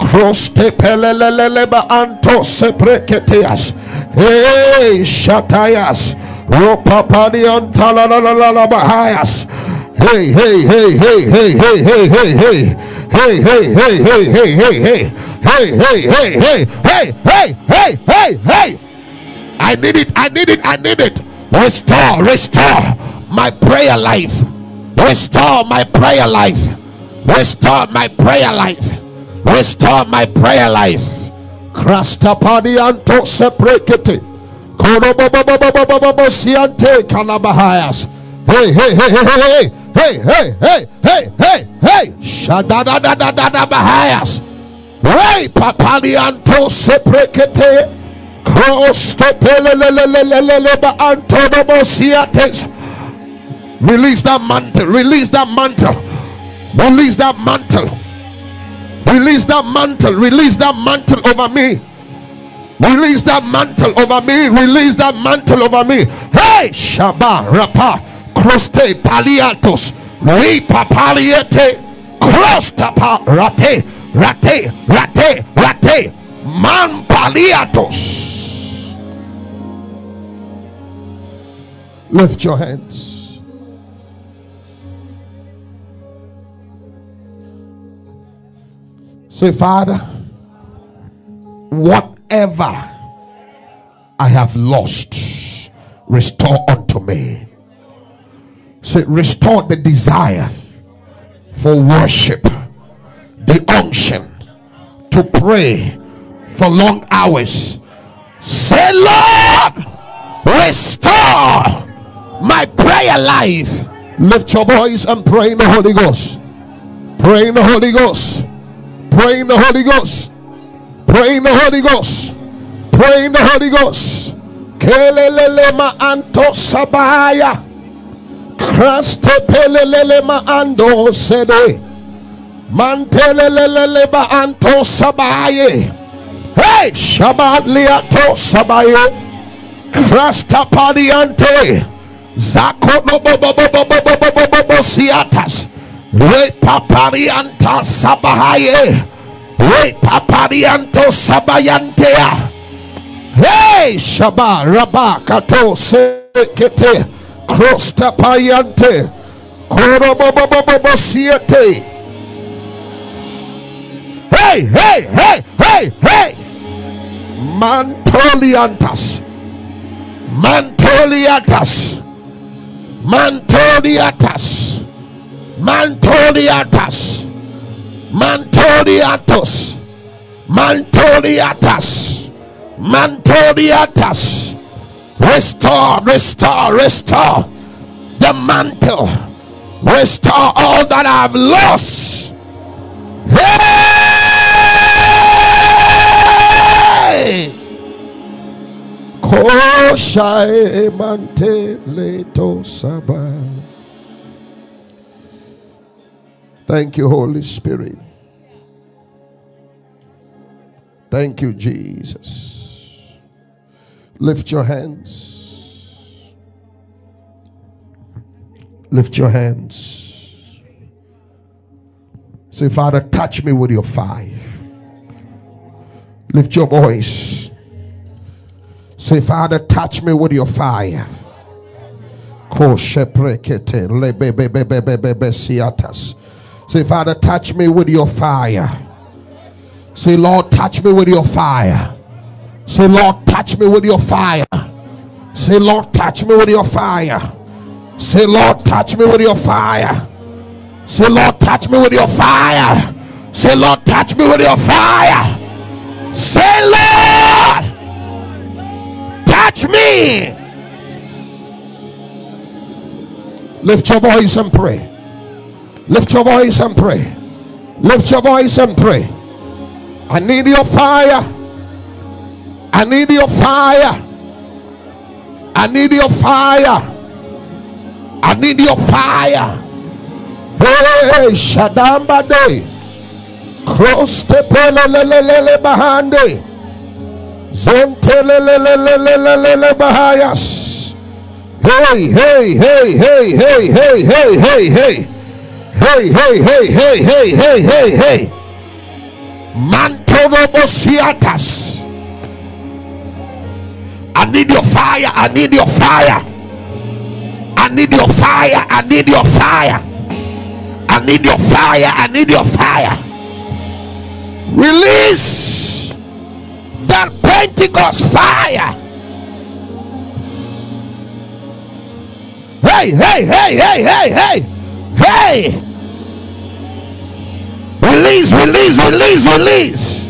[SPEAKER 1] Hey, Shatayas, Ropapadian Talalalabahayas. Hey, hey, hey, hey, hey, hey, hey, hey, hey. Hey, hey, hey, hey, hey, hey, hey, hey, hey, hey, hey, hey, hey, hey, hey, hey. I need it, I need it, I need it. Restore, restore my prayer life. Restore my prayer life. Restore my prayer life. Restore my prayer life. Krastapadianto seprekete. Korobobobobobobobosiante kanabahayas. Hey, hey, hey, hey, hey, hey, hey, hey, hey, hey, hey. Shadadadadadada bahayas. Hey, papalianto seprekete. Krostopelelelelelelele baantonobosiates. Release that mantle, release that mantle, release that mantle, release that mantle, release that mantle over me, release that mantle over me, release that mantle over me. Hey, Shaba, Rapa, Croste, Paliatos, Ripa Paliete, Crostapa, Rate, Rate, Rate, Rate, Man Paliatos. Lift your hands. Say, Father, whatever I have lost, restore unto me. Say, restore the desire for worship, the unction to pray for long hours. Say, Lord, restore my prayer life. Lift your voice and pray in the Holy Ghost. Pray in the Holy Ghost. Pray in the Holy Ghost. Pray in the Holy Ghost. Pray in the Holy Ghost. Kelelelema anto sabaya. Kraste pelelelema ando sede. Manteleleleba anto sabaye. Hey, Shabbat liato sabaye. Krasta padiante. Zakono bobo bobo bobo bobo bobo siatas. Re paparianta sabahaye. Re paparianto sabayantea. Hey, Shaba Rabba Kato Sekete Krosta Payante Korobobobobo Siete. Hey, hey, hey, hey, hey. Mantoliantas. Mantoliatas. Mantoliatas. Mantoliatas. Mantoliatos. Mantoliatas. Mantoliatas. Restore, restore, restore the mantle. Restore all that I've lost. Hey! Koshae manteleto saba. Thank you, Holy Spirit. Thank you, Jesus. Lift your hands. Lift your hands. Say, Father, touch me with your fire. Lift your voice. Say, Father, touch me with your fire. Say, Father, touch me with your fire. Say, Lord, touch me with your fire. Say, Lord, touch me with your fire. Say, Lord, touch me with your fire. Say, Lord, touch me with your fire. Say, Lord, touch me with your fire. Say, Lord, touch me with your fire. Say, Lord, touch me. Lift your voice and pray. Lift your voice and pray. Lift your voice and pray. I need your fire. I need your fire. I need your fire. I need your fire. Hey, Shadamba Day. Cross the pelelelele bahande. Zontelelelelelelele bahayas. Hey, hey, hey, hey, hey, hey, hey, hey, hey. Hey, hey, hey, hey, hey, hey, hey, hey. Mantonobosiatas. I need your fire. I need your fire. I need your fire. I need your fire. I need your fire. I need your fire. Release that Pentecost fire. Hey, hey, hey, hey, hey, hey, hey. Release, release, release, release.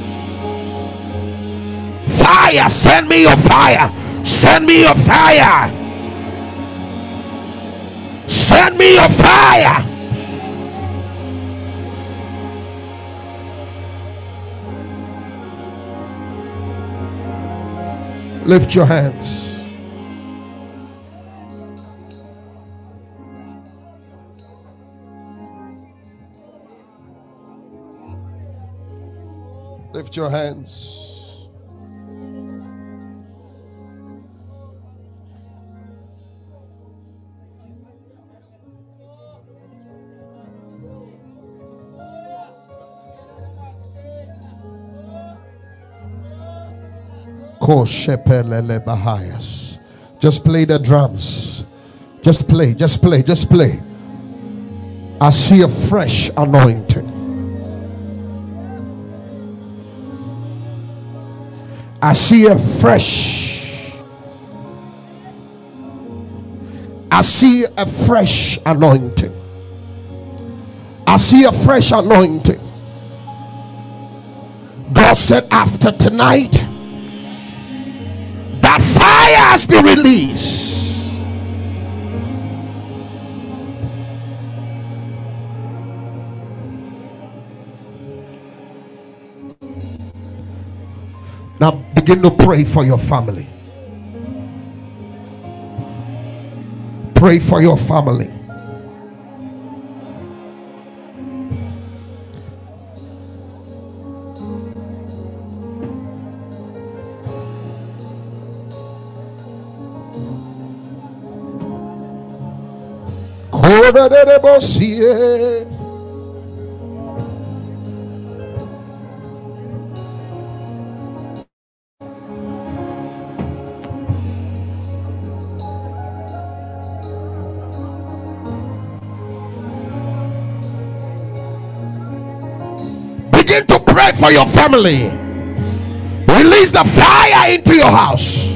[SPEAKER 1] Fire, send me your fire. Send me your fire. Send me your fire. Lift your hands. Lift your hands. Just play the drums. Just play, just play, just play. I see a fresh anointing. I see a fresh. I see a fresh anointing. I see a fresh anointing. God said after tonight, that fire has been released. Now begin to pray for your family. Pray for your family. Begin to pray for your family. Release the fire into your house.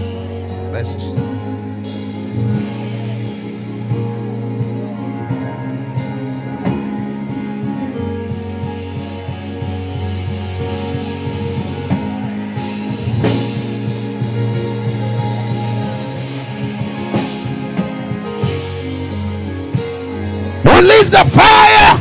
[SPEAKER 1] Release the fire.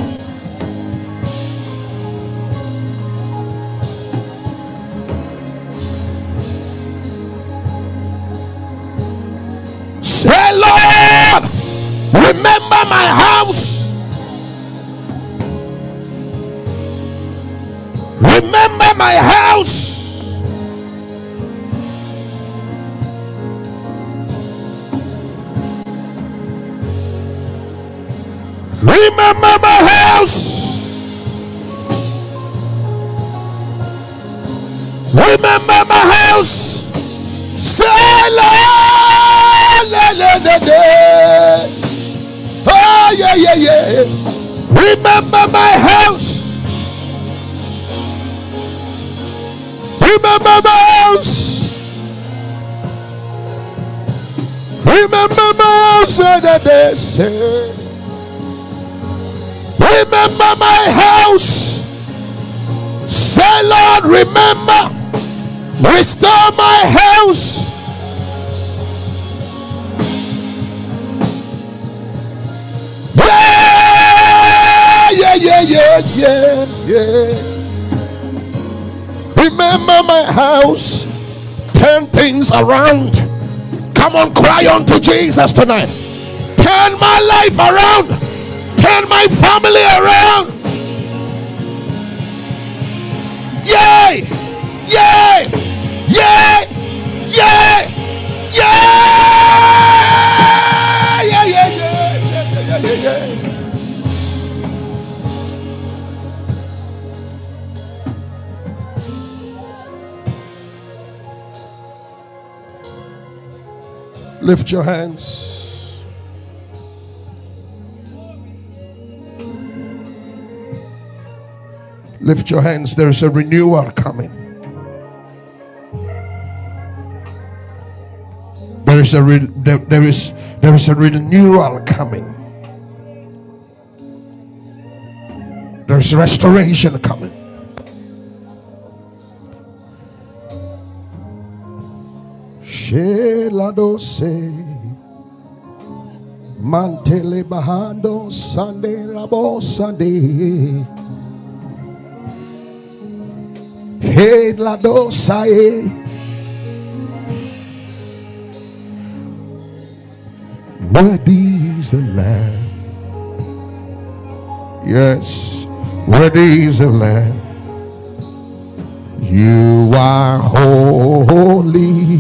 [SPEAKER 1] Say, Lord, remember my house. Remember my house. Remember my house. Remember my house. Say, Lord, la, la, la, la. Oh, yeah, yeah, yeah. Remember my house. Remember my house. Remember my house. And they say, remember my house. Say, Lord, remember. Restore my house. Yeah, yeah, yeah, yeah, yeah. Remember my house. Turn things around. Come on, cry unto Jesus tonight. Turn my life around. Turn my family around. Lift your hands. Lift your hands. There is a renewal coming. There is a re- there, there is there is a renewal coming. There's restoration coming. Shelado se mantele bahando Sunday rabo Sunday. Hey lado sae. Worthy is the Lamb. Yes, worthy is the Lamb. You are holy,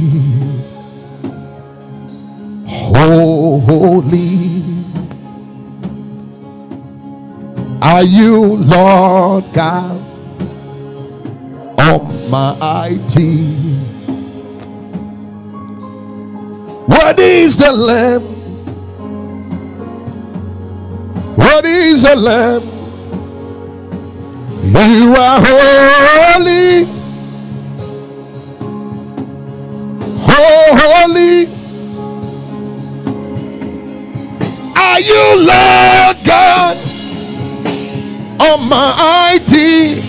[SPEAKER 1] holy. Are you Lord God Almighty? Worthy is the Lamb. What is a lamb? You are holy, holy. Are you Lord God Almighty?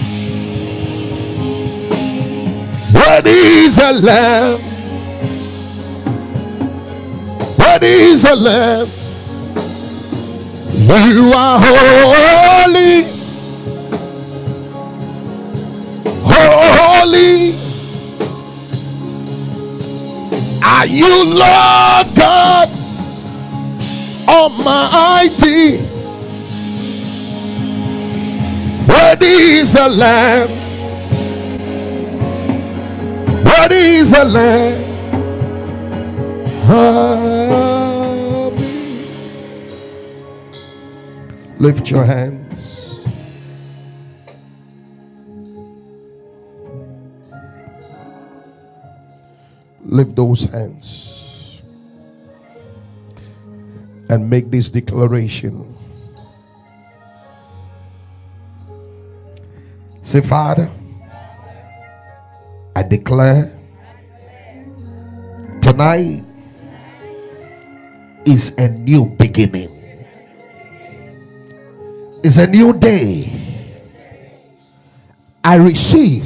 [SPEAKER 1] What is a lamb? What is a lamb? You are holy, holy. Are you Lord God Almighty? What is a lamb? What is a lamb? Lift your hands. Lift those hands and make this declaration. Say, Father, I declare tonight is a new beginning. It's a new day. I receive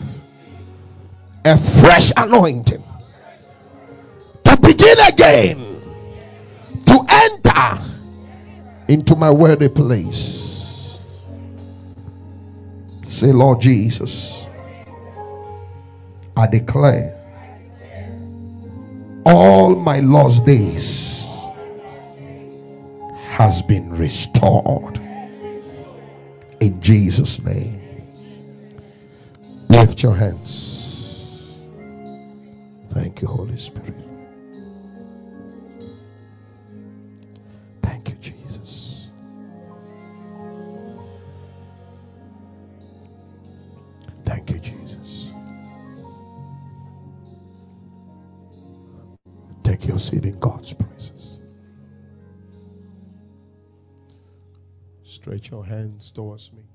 [SPEAKER 1] a fresh anointing to begin again, to enter into my worthy place. Say, Lord Jesus, I declare all my lost days has been restored. In Jesus' name. Lift your hands. Thank you, Holy Spirit. Thank you, Jesus. Thank you, Jesus. Take your seat in God's presence. Stretch your hands towards me.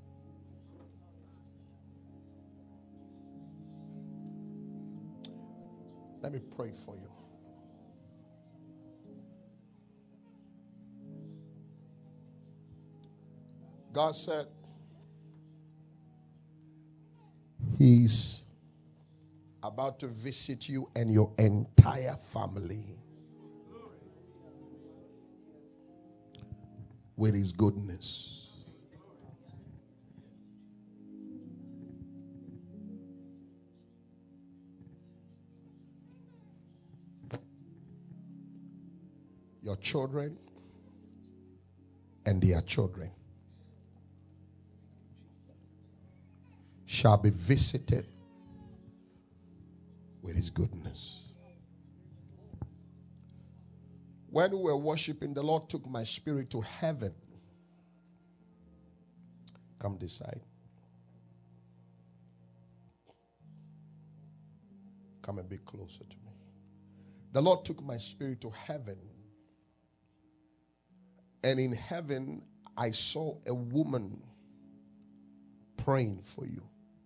[SPEAKER 1] Let me pray for you. God said He's about to visit you and your entire family with His goodness. Your children and their children shall be visited with His goodness. When we were worshiping, the Lord took my spirit to heaven. Come this side. Come a bit closer to me. The Lord took my spirit to heaven. And in heaven, I saw a woman praying for you.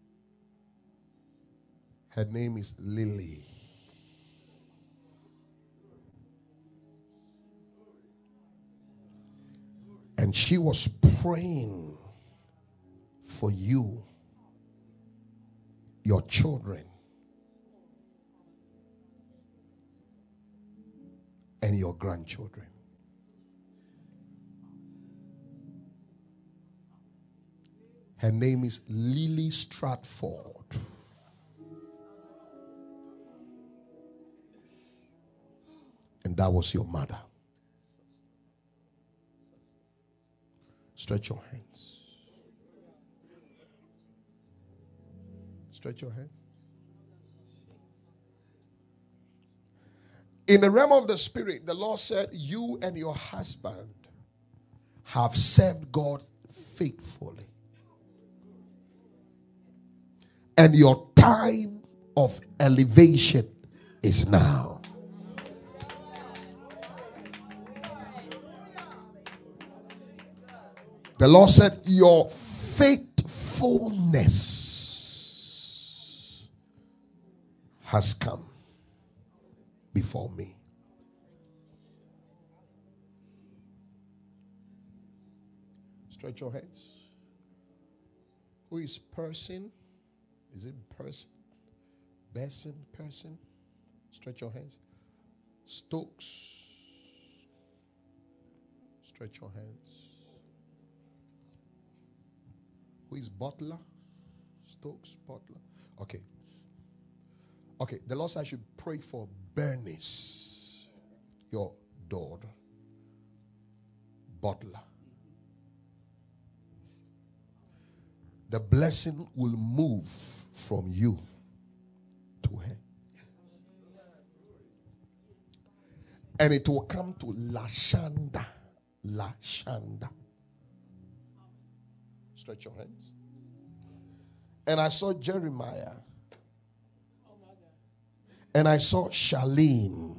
[SPEAKER 1] Her name is Lily. And she was praying for you, your children, and your grandchildren. Her name is Lily Stratford. And that was your mother. Stretch your hands. Stretch your hands. In the realm of the spirit, the Lord said, you and your husband have served God faithfully. And your time of elevation is now. The Lord said, your faithfulness has come before me. Stretch your hands. Who is person? Is it person? Besson, person? Stretch your hands. Stokes. Stretch your hands. Who is Butler? Stokes, Butler. Okay. Okay, the Lord said I should pray for Bernice, your daughter. Butler. The blessing will move from you to her. And it will come to Lashanda. Lashanda. Stretch your hands. And I saw Jeremiah. And I saw Shalim.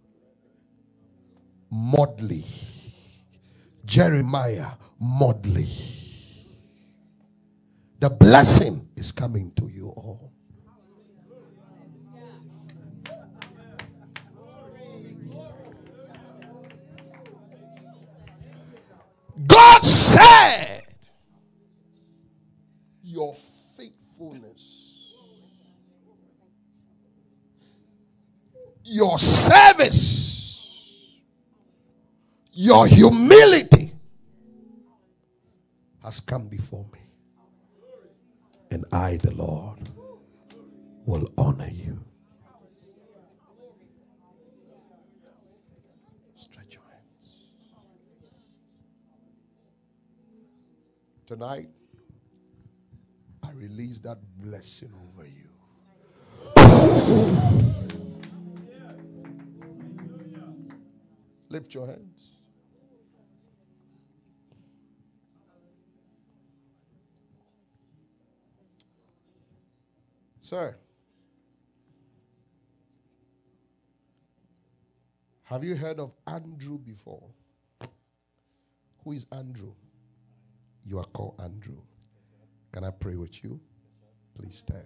[SPEAKER 1] Modley. Jeremiah Modley. The blessing is coming to you all. God said, your faithfulness, your service, your humility has come before me. And I, the Lord, will honor you. Stretch your hands. Tonight, I release that blessing over you. Lift your hands. Sir, have you heard of Andrew before? Who is Andrew? You are called Andrew. Can I pray with you? Please stand.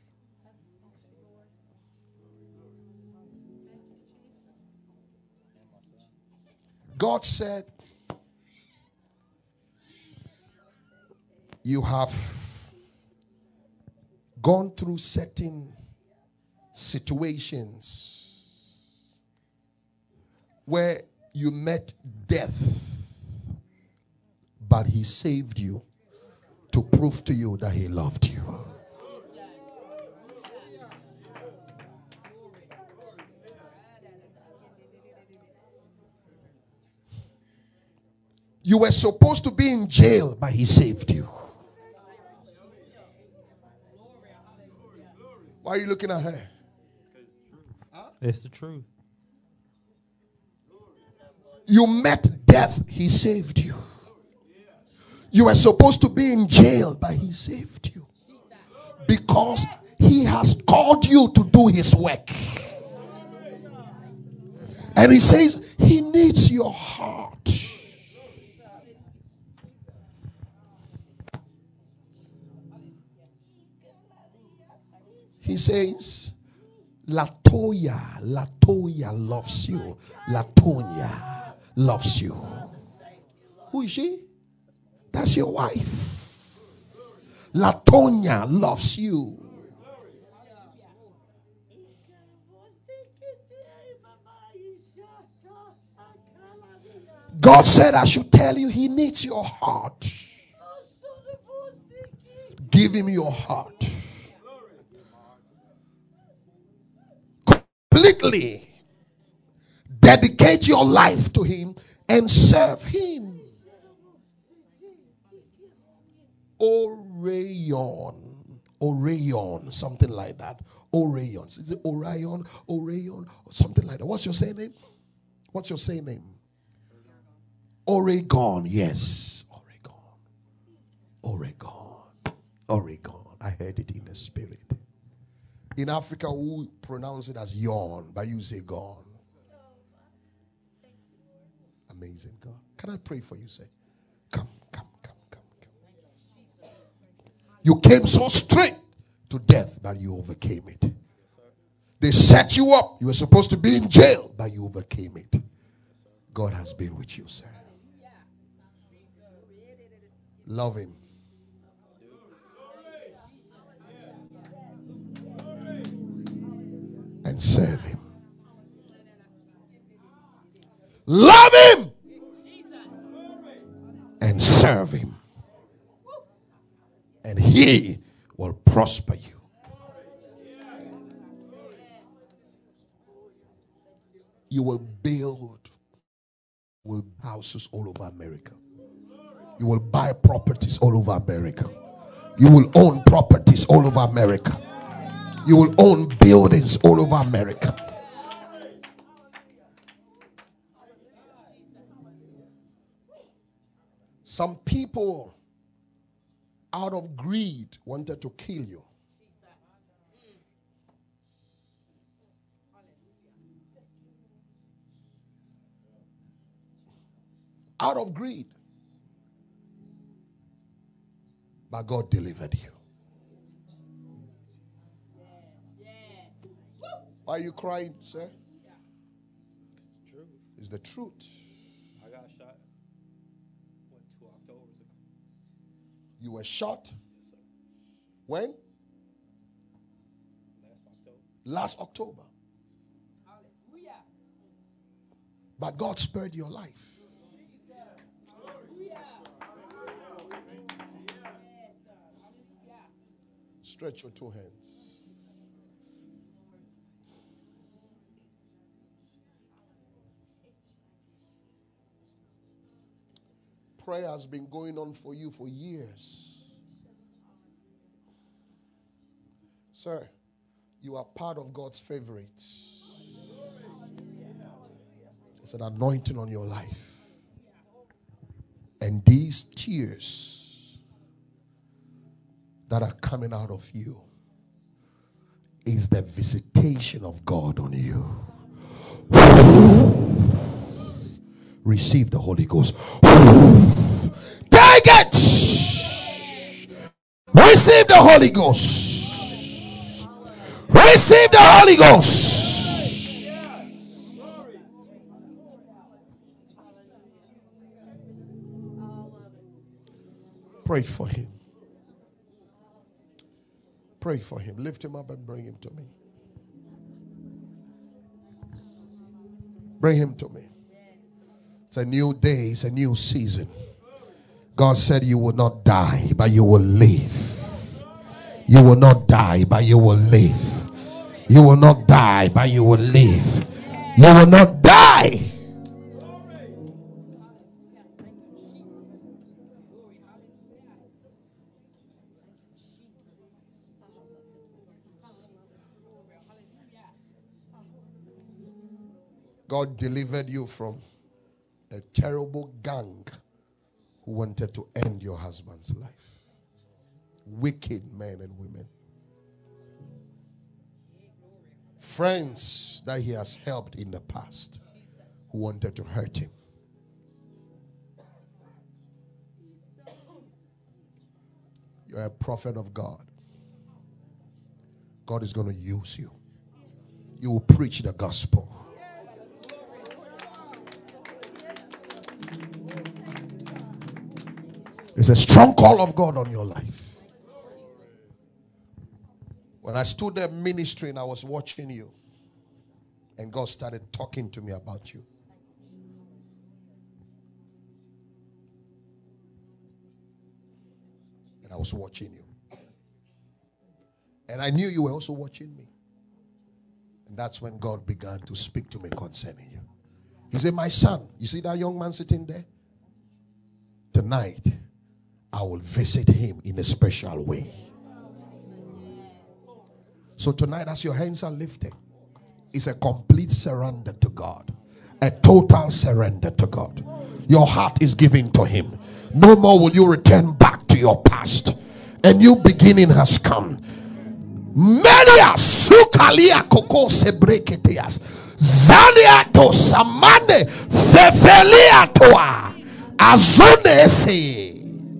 [SPEAKER 1] God said, you have gone through certain situations where you met death, but he saved you to prove to you that he loved you. You were supposed to be in jail, but he saved you. Why are you looking at her?
[SPEAKER 2] It's the truth.
[SPEAKER 1] You met death, he saved you. You were supposed to be in jail, but he saved you. Because he has called you to do his work. And he says he needs your heart. He says, Latoya, Latoya loves you. Latonia loves you. Who is she? That's your wife. Latonia loves you. God said I should tell you he needs your heart. Give him your heart. Completely dedicate your life to him and serve him. Orion, Orion, something like that. Orion. Is it Orion? Orion? Or something like that. What's your surname? What's your surname? Oregon. Yes. Oregon. Oregon. Oregon. I heard it in the spirit. In Africa, we pronounce it as yawn, but you say gone. Amazing God. Can I pray for you? Say, come, come, come, come, come. You came so straight to death, but you overcame it. They set you up. You were supposed to be in jail, but you overcame it. God has been with you, sir. Love him. And serve him. Love him and serve him, and he will prosper you. You will build will houses all over America. You will buy properties all over America. You will own properties all over America. You will own buildings all over America. Some people, out of greed, wanted to kill you. Out of greed. But God delivered you. Why are you crying, sir? It's the truth.
[SPEAKER 2] I got shot. What, two Octobers ago?
[SPEAKER 1] You were shot?
[SPEAKER 2] Yes, sir.
[SPEAKER 1] When?
[SPEAKER 2] Last October.
[SPEAKER 1] Last October.
[SPEAKER 3] Hallelujah.
[SPEAKER 1] But God spared your life. Stretch your two hands. Prayer has been going on for you for years. Sir, you are part of God's favorites. It's an anointing on your life. And these tears that are coming out of you is the visitation of God on you. Receive the Holy Ghost. Take it. Receive the Holy Ghost. Receive the Holy Ghost. Pray for him. Pray for him. Lift him up and bring him to me. Bring him to me. It's a new day. It's a new season. God said you will not die, but you will live. You will not die, but you will live. You will not die, but you will live. You will not die. God delivered you from a terrible gang who wanted to end your husband's life. Wicked men and women. Friends that he has helped in the past. who wanted to hurt him. You're a prophet of God. God is going to use you. You will preach the gospel. It's a strong call of God on your life. When I stood there ministering, I was watching you. And God started talking to me about you. And I was watching you. And I knew you were also watching me. And that's when God began to speak to me concerning you. He said, my son, you see that young man sitting there? Tonight, I will visit him in a special way. So tonight, as your hands are lifted, it's a complete surrender to God. A total surrender to God. Your heart is given to him. No more will you return back to your past. A new beginning has come. Melia sukalia koko sebreketeas. Zania to samane fefelia toa. Azone se.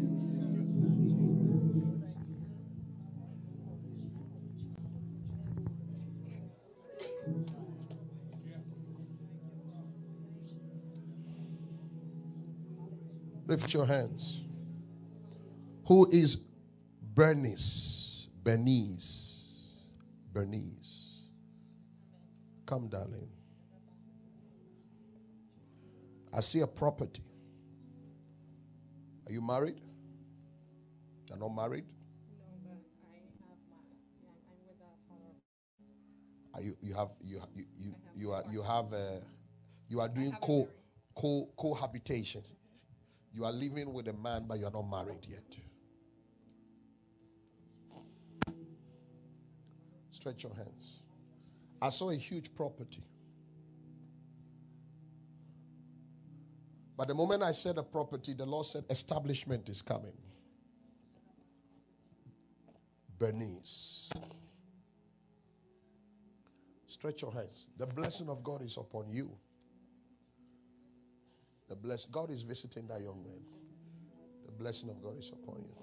[SPEAKER 1] Lift your hands. Who is Bernice? Bernice. Bernice. Come, darling. I see a property. Are you married? You're not married?
[SPEAKER 4] No, but I have my, yeah, I'm with a father.
[SPEAKER 1] Are you you have you you you, you are you have uh, you are doing co co cohabitation. You are living with a man, but you are not married yet. Stretch your hands. I saw a huge property. But the moment I said a property, the Lord said establishment is coming. Bernice. Stretch your hands. The blessing of God is upon you. The bless God is visiting that young man. The blessing of God is upon you.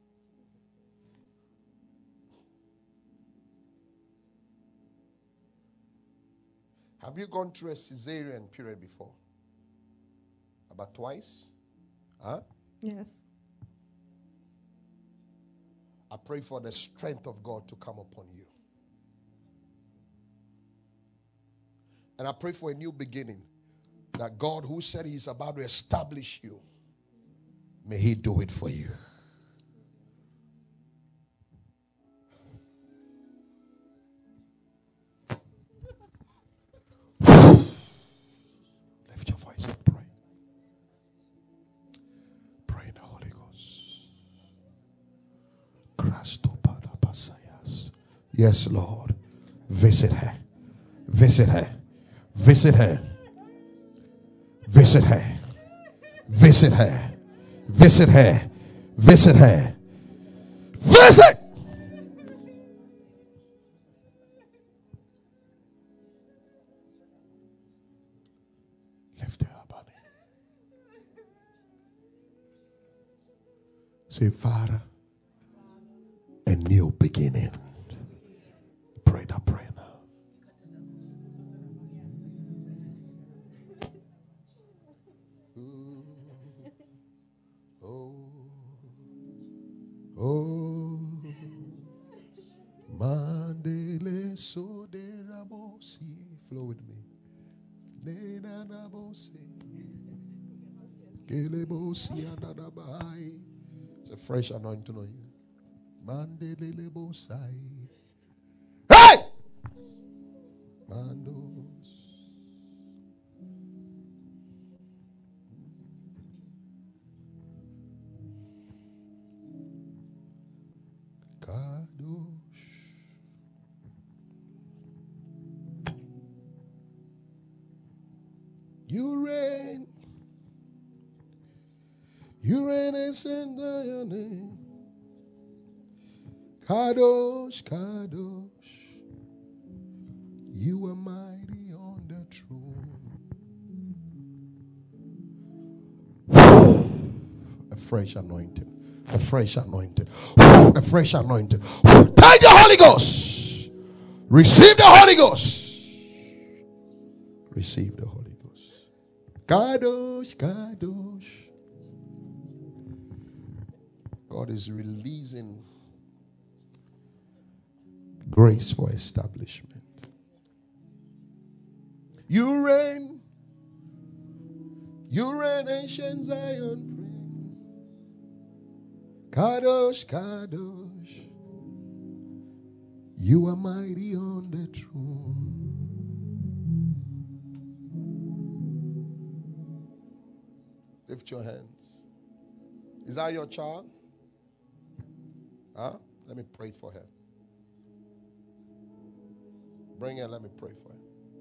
[SPEAKER 1] Have you gone through a cesarean period before? About twice? Huh?
[SPEAKER 4] Yes.
[SPEAKER 1] I pray for the strength of God to come upon you. And I pray for a new beginning. That God who said he's about to establish you, may he do it for you. Lift your voice and pray. Pray in the Holy Ghost. Yes, Lord. Visit her. Visit her. Visit her. Visit her. Visit her. Visit her. Visit her. Visit. Lift her up, honey. Say, Father, a new beginning. Pray that prayer now. Oh, Mandele so de rabosi. Flow with me. De na na bosi. Kele bosi anada bai. It's a fresh anointing on you. Mandele le bosai. Hey! Mandos. Kadosh. You reign. You reign as in your name. Kadosh, Kadosh. You are mighty on the throne. fresh anointing. A fresh anointing. A fresh anointing. Take the Holy Ghost. Receive the Holy Ghost. Receive the Holy Ghost. Kadosh, Kadosh. God is releasing grace for establishment. You reign. You reign, ancient Zion. Kadosh, Kadosh, you are mighty on the throne. Lift your hands. Is that your child? Huh? Let me pray for her. Bring her, let me pray for her.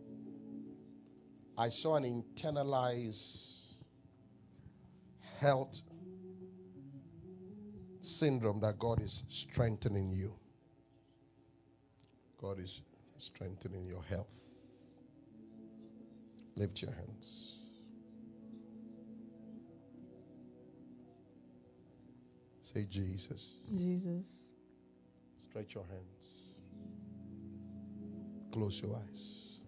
[SPEAKER 1] I saw an internalized health syndrome that God is strengthening you. God is strengthening your health. Lift your hands. Say Jesus.
[SPEAKER 4] Jesus.
[SPEAKER 1] Stretch your hands. Close your eyes.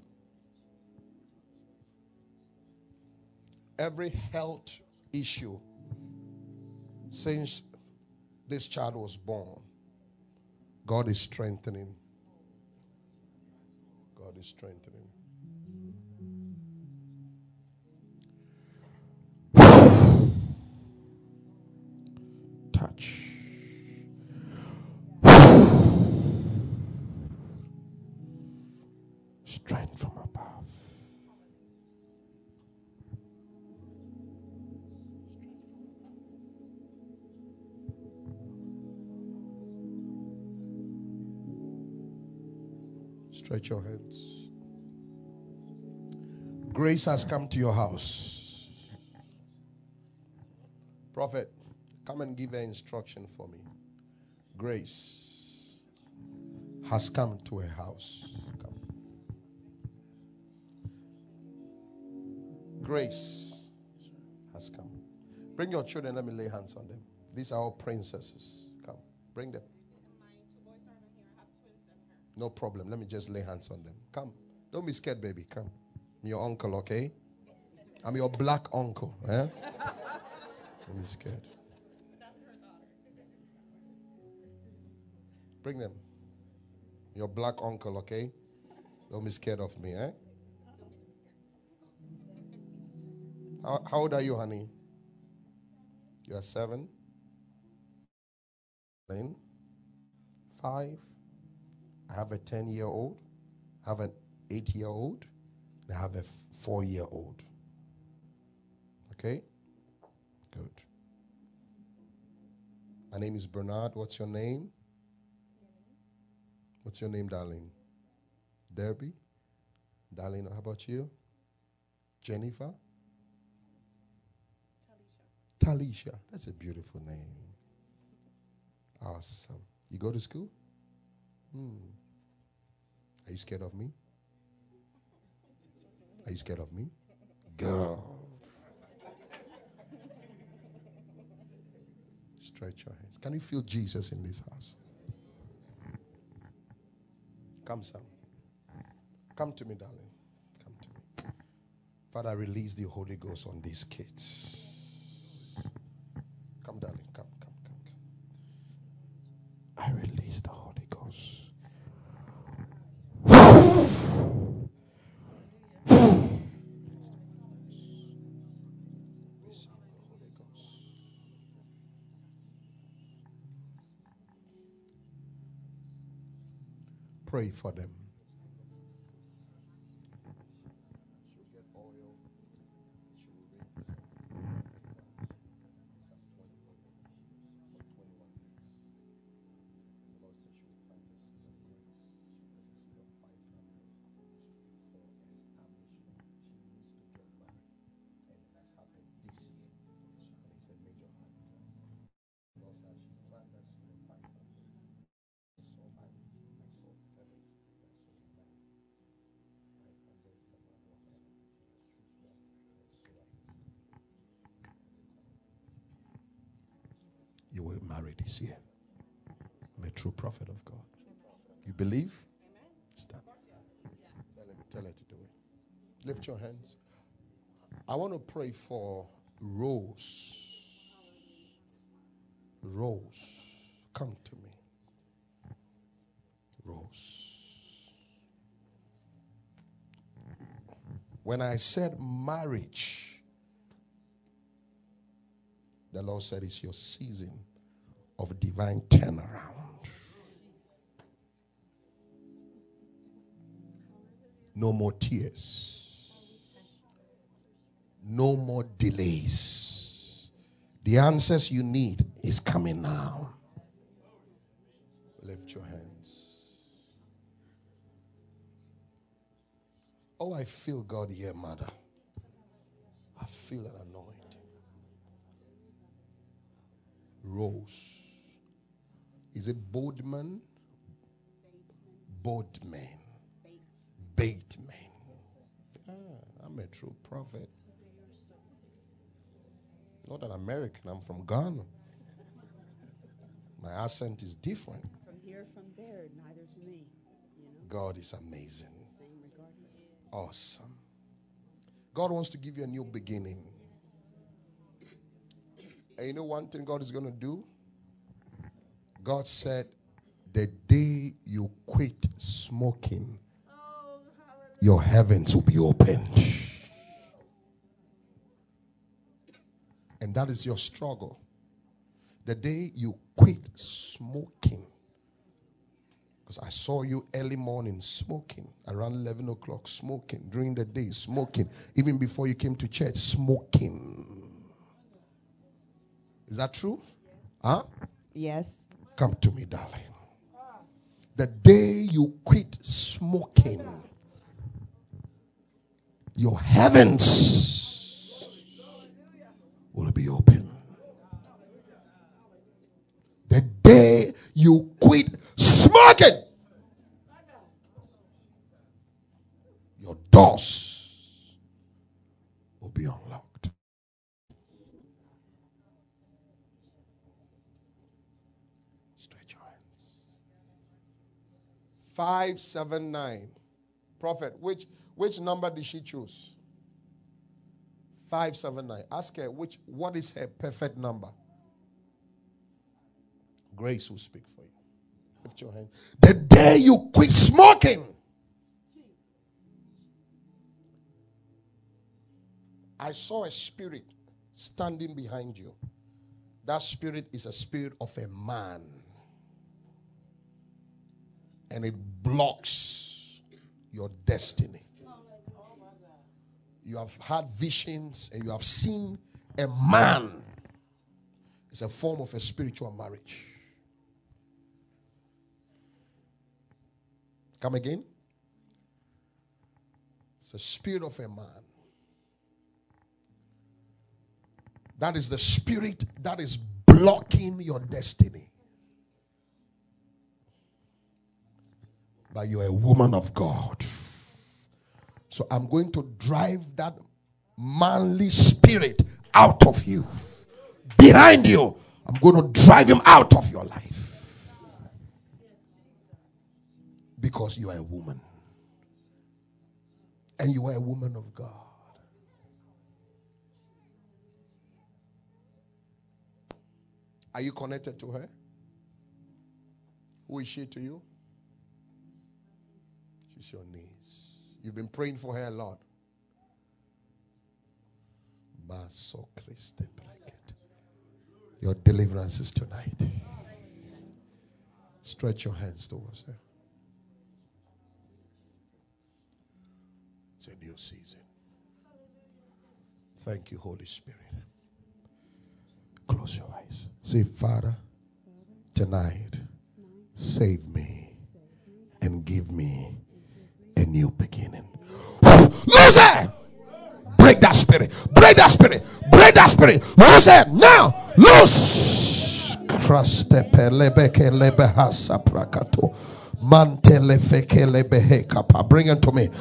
[SPEAKER 1] Every health issue since this child was born, God is strengthening. God is strengthening. Touch. Strength from above. Stretch your hands. Grace has come to your house. Prophet, come and give her instruction for me. Grace has come to her house. Come. Grace has come. Bring your children, let me lay hands on them. These are all princesses. Come, bring them. No problem. Let me just lay hands on them. Come. Don't be scared, baby. Come. I'm your uncle, okay? I'm your black uncle. Eh? Don't be scared. Bring them. Your black uncle, okay? Don't be scared of me, eh? How, how old are you, honey? You are seven? Nine? Five? I have a ten-year-old. I have an eight-year-old. And I have a four-year-old. Okay? Good. My name is Bernard. What's your name? What's your name, darling? Derby? Darling, how about you? Jennifer? Talisha. Talisha. That's a beautiful name. Awesome. You go to school? Hmm. Are you scared of me? Are you scared of me? Girl. Stretch your hands. Can you feel Jesus in this house? Come, son. Come to me, darling. Come to me. Father, release the Holy Ghost on these kids. Come, darling. Come, come, come, come. I release the Holy Ghost. Pray for them. She'll get oil. She will read. twenty-one days. The Lord said she will plant the seed of grace. There's a seed of five hundred for establishment. She needs to get married. And it has happened this year. And it's a major heart desire. The Lord said she plant that seed of five hundred. So I, I saw seven. marry this year. I'm a true prophet of God. You believe? Stand. Tell him, tell her to do it. Lift your hands. I want to pray for Rose. Rose, come to me. Rose. When I said marriage, the Lord said it's your season of divine turnaround. No more tears. No more delays. The answers you need is coming now. Lift your hands. Oh, I feel God here, mother. I feel an anointing. Rose. Is it Boardman? Boardman. Bateman. Ah, I'm a true prophet. Not an American, I'm from Ghana. My accent is different.
[SPEAKER 5] From here, from there, neither's me. You know?
[SPEAKER 1] God is amazing.
[SPEAKER 5] Same regardless.
[SPEAKER 1] Awesome. God wants to give you a new beginning. And you know one thing God is going to do? God said, the day you quit smoking, your heavens will be opened. And that is your struggle. The day you quit smoking. Because I saw you early morning smoking, around eleven o'clock smoking, during the day smoking, even before you came to church smoking. Is that true? Huh?
[SPEAKER 5] Yes.
[SPEAKER 1] Come to me, darling. The day you quit smoking, your heavens will be open. The day you quit smoking, your doors will be unlocked. Stretch your hands. Five, seven, nine. Prophet, which which number did she choose? Five, seven, nine. Ask her which what is her perfect number. Grace will speak for you. Lift your hand. The day you quit smoking, I saw a spirit standing behind you. That spirit is a spirit of a man. And it blocks your destiny. You have had visions and you have seen a man. It's a form of a spiritual marriage. Come again. It's the spirit of a man. That is the spirit that is blocking your destiny. But you're a woman of God. So I'm going to drive that manly spirit out of you. Behind you, I'm going to drive him out of your life. Because you are a woman. And you are a woman of God. Are you connected to her? Who is she to you? She's your niece. You've been praying for her a lot. Your deliverance is tonight. Stretch your hands towards her. It's a new season. Thank you, Holy Spirit. Close your eyes. Say, Father, tonight, save me and give me a new beginning. Lose it! Break that spirit. Break that spirit. Break that spirit. Lose it now. Loose. Bring it to me.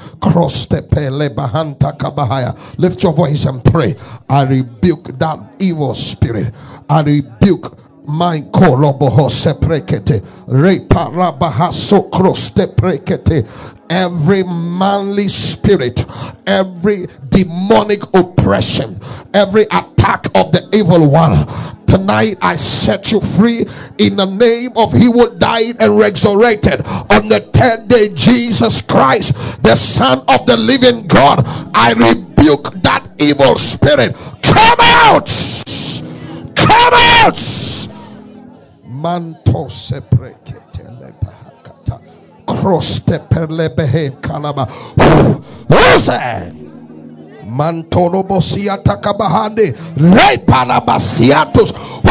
[SPEAKER 1] Lift your voice and pray. I rebuke that evil spirit. I rebuke My koloboho seprekete, reparabahaso kroste prekete. Every manly spirit, every demonic oppression, every attack of the evil one, tonight I set you free in the name of He who died and resurrected on the third day, Jesus Christ, the Son of the living God. I rebuke that evil spirit. Come out! Come out! Manto seprekete lebahakata. Cross the perlebehe kalaba. Lose! Mantono bosia takabahande. Reparabasiatus.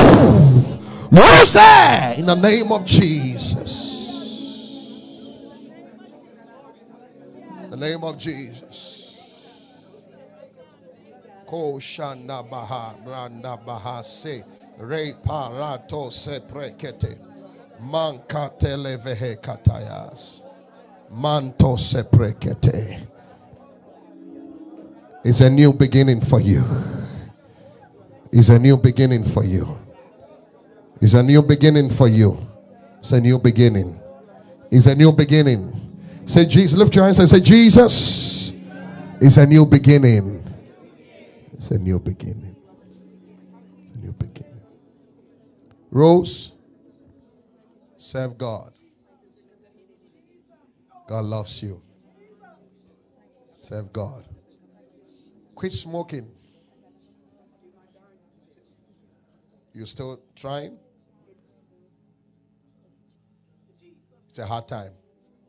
[SPEAKER 1] Lose! In the name of Jesus. In the name of Jesus. Ko shanda baha randa baha se. Re parato se prekete. Mankatele vehe katayas. Manto se prekete. It's a new beginning for you. It's a new beginning for you. It's a new beginning for you. It's a new beginning. It's a new beginning. Say Jesus. Lift your hands and say Jesus. It's a new beginning. It's a new beginning. It's a new beginning. Rose, serve God. God loves you. Serve God. Quit smoking. You still trying? It's a hard time.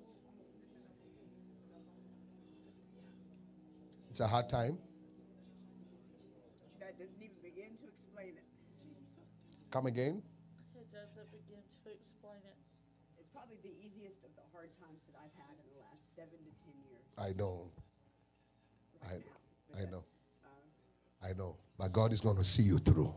[SPEAKER 1] It's a hard time.
[SPEAKER 5] That doesn't even begin to explain it.
[SPEAKER 1] Come again.
[SPEAKER 6] It doesn't begin to explain it.
[SPEAKER 5] It's probably the easiest of the hard times that I've had in the last seven to ten years.
[SPEAKER 1] I know. I,
[SPEAKER 5] But
[SPEAKER 1] I
[SPEAKER 5] that's,
[SPEAKER 1] know.
[SPEAKER 5] uh,
[SPEAKER 1] I know. But God is going to see you through.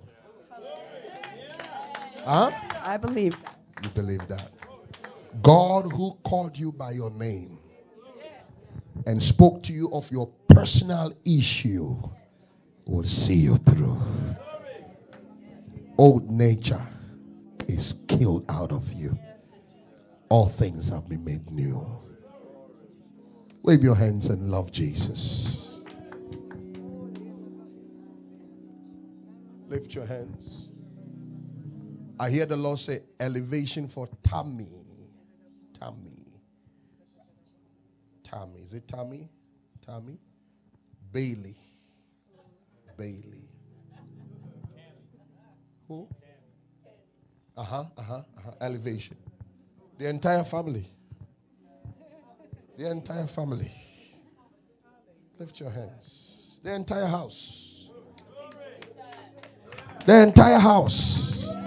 [SPEAKER 1] Huh?
[SPEAKER 5] I believe that.
[SPEAKER 1] You believe that? God who called you by your name and spoke to you of your personal issue will see you through. Old nature is killed out of you. All things have been made new. Wave your hands and love Jesus. Lift your hands. I hear the Lord say elevation for Tammy. Tammy. Tammy. Is it Tammy? Tammy? Bailey. Bailey. Who? Uh-huh, uh-huh, uh-huh. Elevation. The entire family. The entire family. Lift your hands. The entire house. The entire house.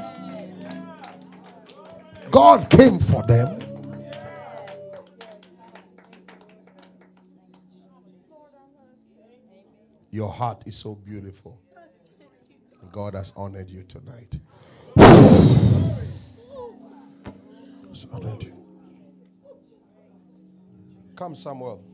[SPEAKER 1] God came for them. Your heart is so beautiful. God has honored you tonight. He's honored you. Come, Samuel.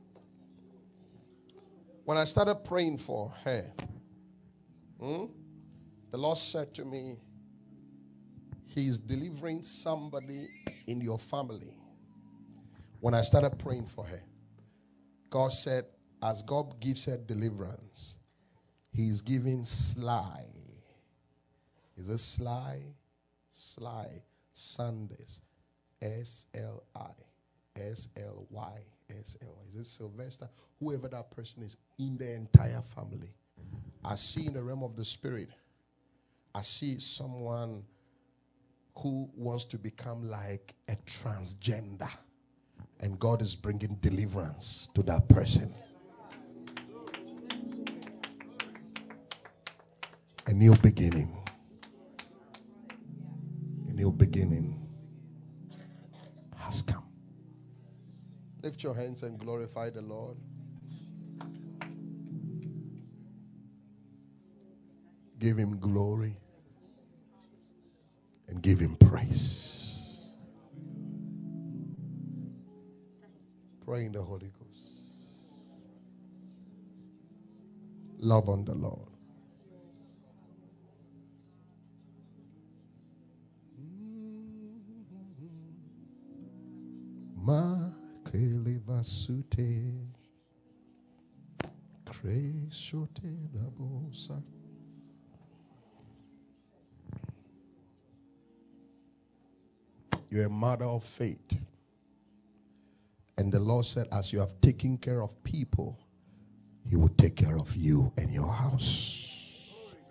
[SPEAKER 1] When I started praying for her, hmm, the Lord said to me, He is delivering somebody in your family. When I started praying for her, God said, as God gives her deliverance, He is giving Sly. Is it Sly? Sly. Sundays. S L I. S L Y. S L Y. Is it Sylvester? Whoever that person is in the entire family. I see in the realm of the spirit, I see someone who wants to become like a transgender. And God is bringing deliverance to that person. A new beginning. A new beginning has come. Lift your hands and glorify the Lord. Give Him glory and give Him praise. Pray in the Holy Ghost. Love on the Lord. masute. Cresote dabosa. You're a mother of faith. And the Lord said, as you have taken care of people, He will take care of you and your house.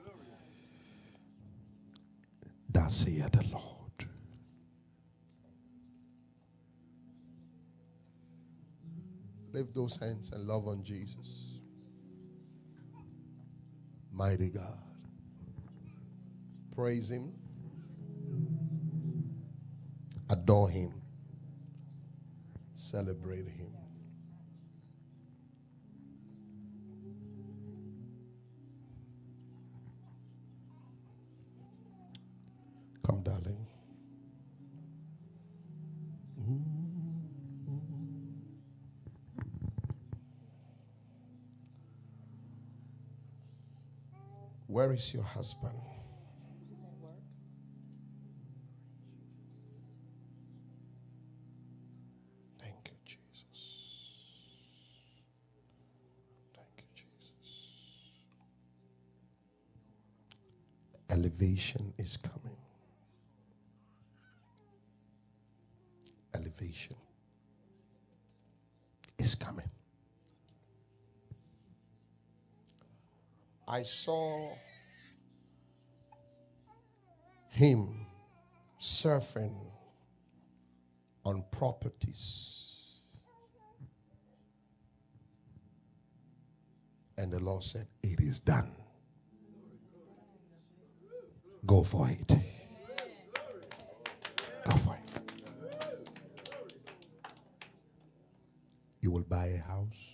[SPEAKER 1] Thus saith the Lord. Lift those hands and love on Jesus. Mighty God. Praise Him. Adore Him. Celebrate Him. Come, darling. Where is your husband?
[SPEAKER 6] He's at work.
[SPEAKER 1] Thank you, Jesus. Thank you, Jesus. Elevation is coming. Elevation is coming. I saw him surfing on properties. And the Lord said, it is done. Go for it. Go for it. You will buy a house.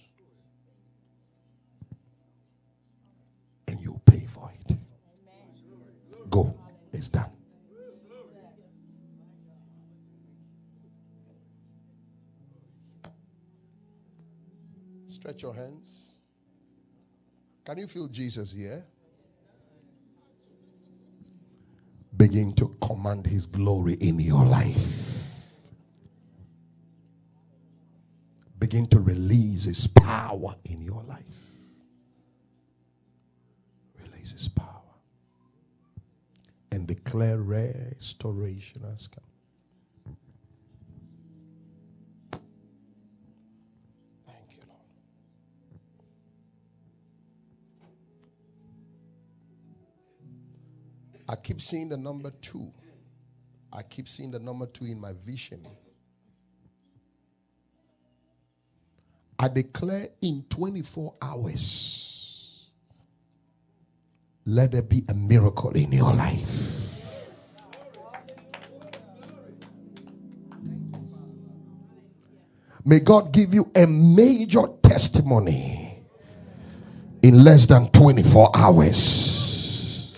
[SPEAKER 1] And you'll pay for it. Go. It's done. Stretch your hands. Can you feel Jesus here? Begin to command His glory in your life. Begin to release His power in your life. Release His power. And declare restoration has come. Thank you, Lord. I keep seeing the number two. I keep seeing the number two in my vision. I declare in twenty-four hours, let there be a miracle in your life. May God give you a major testimony in less than twenty-four hours.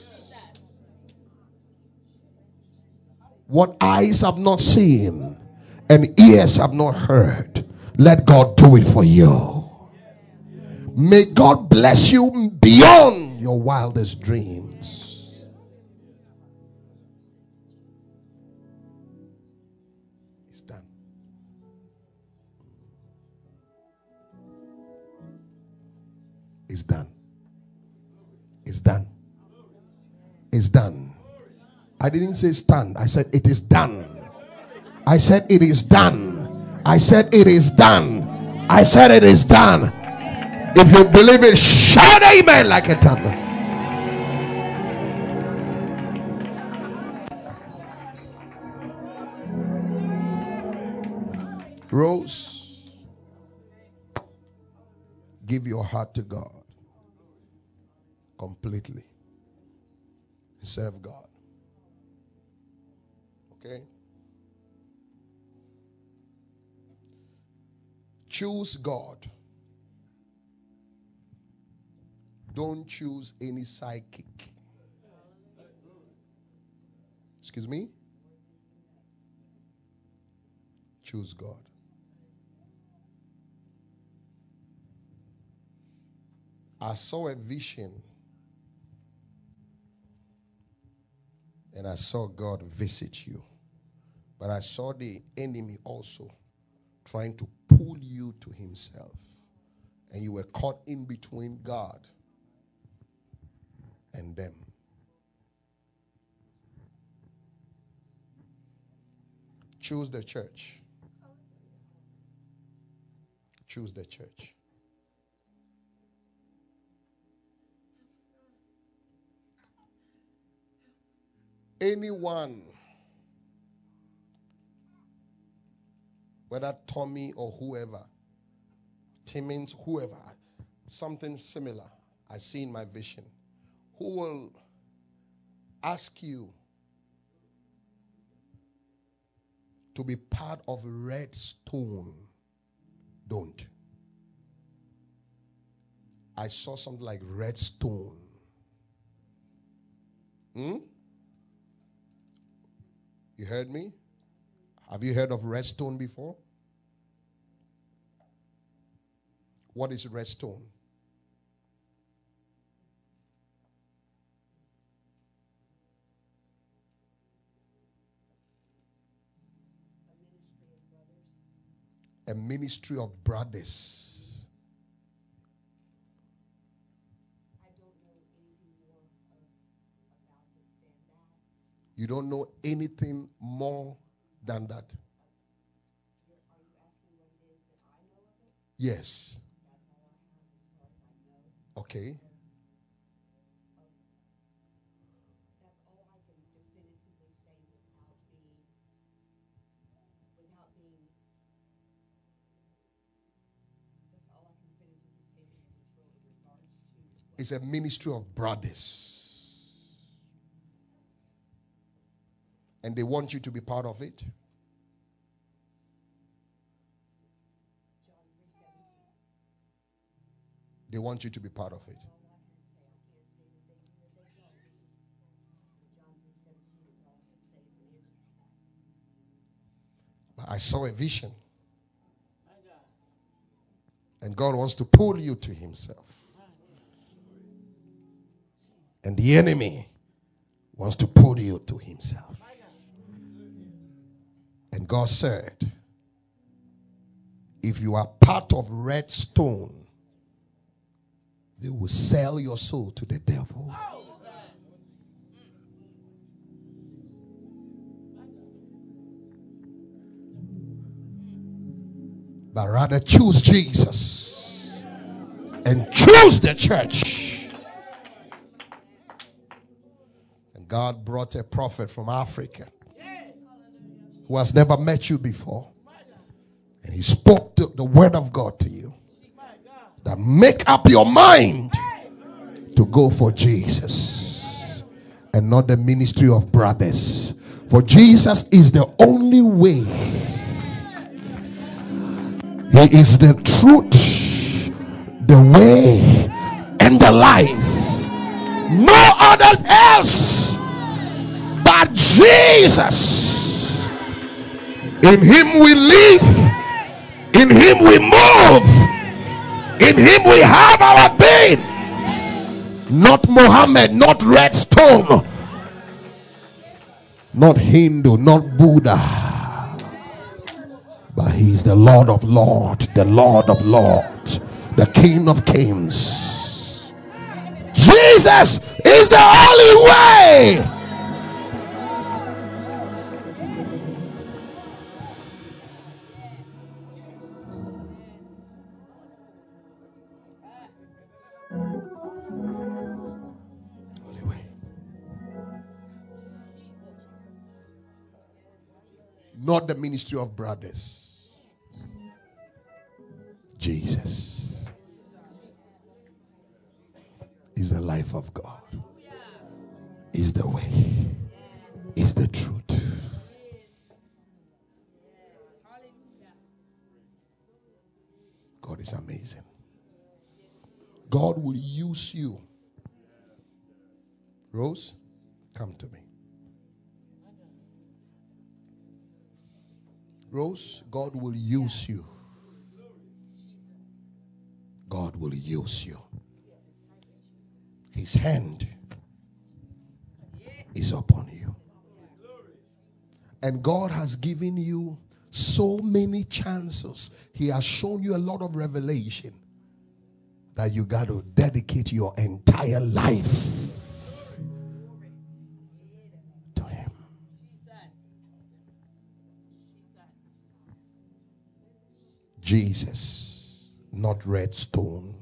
[SPEAKER 1] What eyes have not seen and ears have not heard, let God do it for you. May God bless you beyond your wildest dreams. It's done. It's done. It's done. It's done. I didn't say stand. I said it is done. I said it is done. I said it is done. I said it is done. If you believe it, shout amen like a thunder. Rose, give your heart to God completely. Serve God. Okay? Choose God. Don't choose any psychic. Excuse me? Choose God. I saw a vision and I saw God visit you. But I saw the enemy also trying to pull you to himself. And you were caught in between God and them. Choose the church. Choose the church. Anyone, whether Tommy or whoever, Timmins, whoever, something similar I see in my vision, who will ask you to be part of Red Stone, don't. I saw something like Red Stone. Hmm? You heard me? Have you heard of Red Stone before? What is Red Stone? A ministry of brothers.
[SPEAKER 5] I don't know anything more of, about it than that.
[SPEAKER 1] You don't know anything more than that?
[SPEAKER 5] You're, are you asking what it is that I know of it?
[SPEAKER 1] Yes.
[SPEAKER 5] That's all I have as far as I know.
[SPEAKER 1] Okay.
[SPEAKER 5] That's all I can definitively say without being, without being, that's all I can definitively say being neutral in regards to.
[SPEAKER 1] It's a ministry of brothers. And they want you to be part of it.
[SPEAKER 5] John three seventeen.
[SPEAKER 1] They want you to be part of it.
[SPEAKER 5] All I can say, I can't say that they do or they don't. But John three seventeen is all I can say is an answer to that.
[SPEAKER 1] But I saw a vision. And God wants to pull you to himself. And the enemy wants to pull you to himself. And God said, if you are part of Red Stone, they will sell your soul to the devil. But rather choose Jesus and choose the church. And God brought a prophet from Africa who has never met you before. And he spoke the, the word of God to you. That make up your mind to go for Jesus and not the ministry of brothers. For Jesus is the only way. He is the truth, the way, and the life. No other else but Jesus. In him we live, in him we move, in him we have our being. Not Muhammad, not Red Stone, not Hindu, not Buddha, but he is the Lord of Lords, the Lord of Lords, the King of Kings. Jesus is the only way. Not the ministry of brothers. Jesus is the life of God. Is the way. Is the truth. God is amazing. God will use you. Rose, come to me. Rose, God will use you. God will use you. His hand is upon you. And God has given you So many chances. He has shown you a lot of revelation that you got to dedicate your entire life to him. Jesus, not red stone.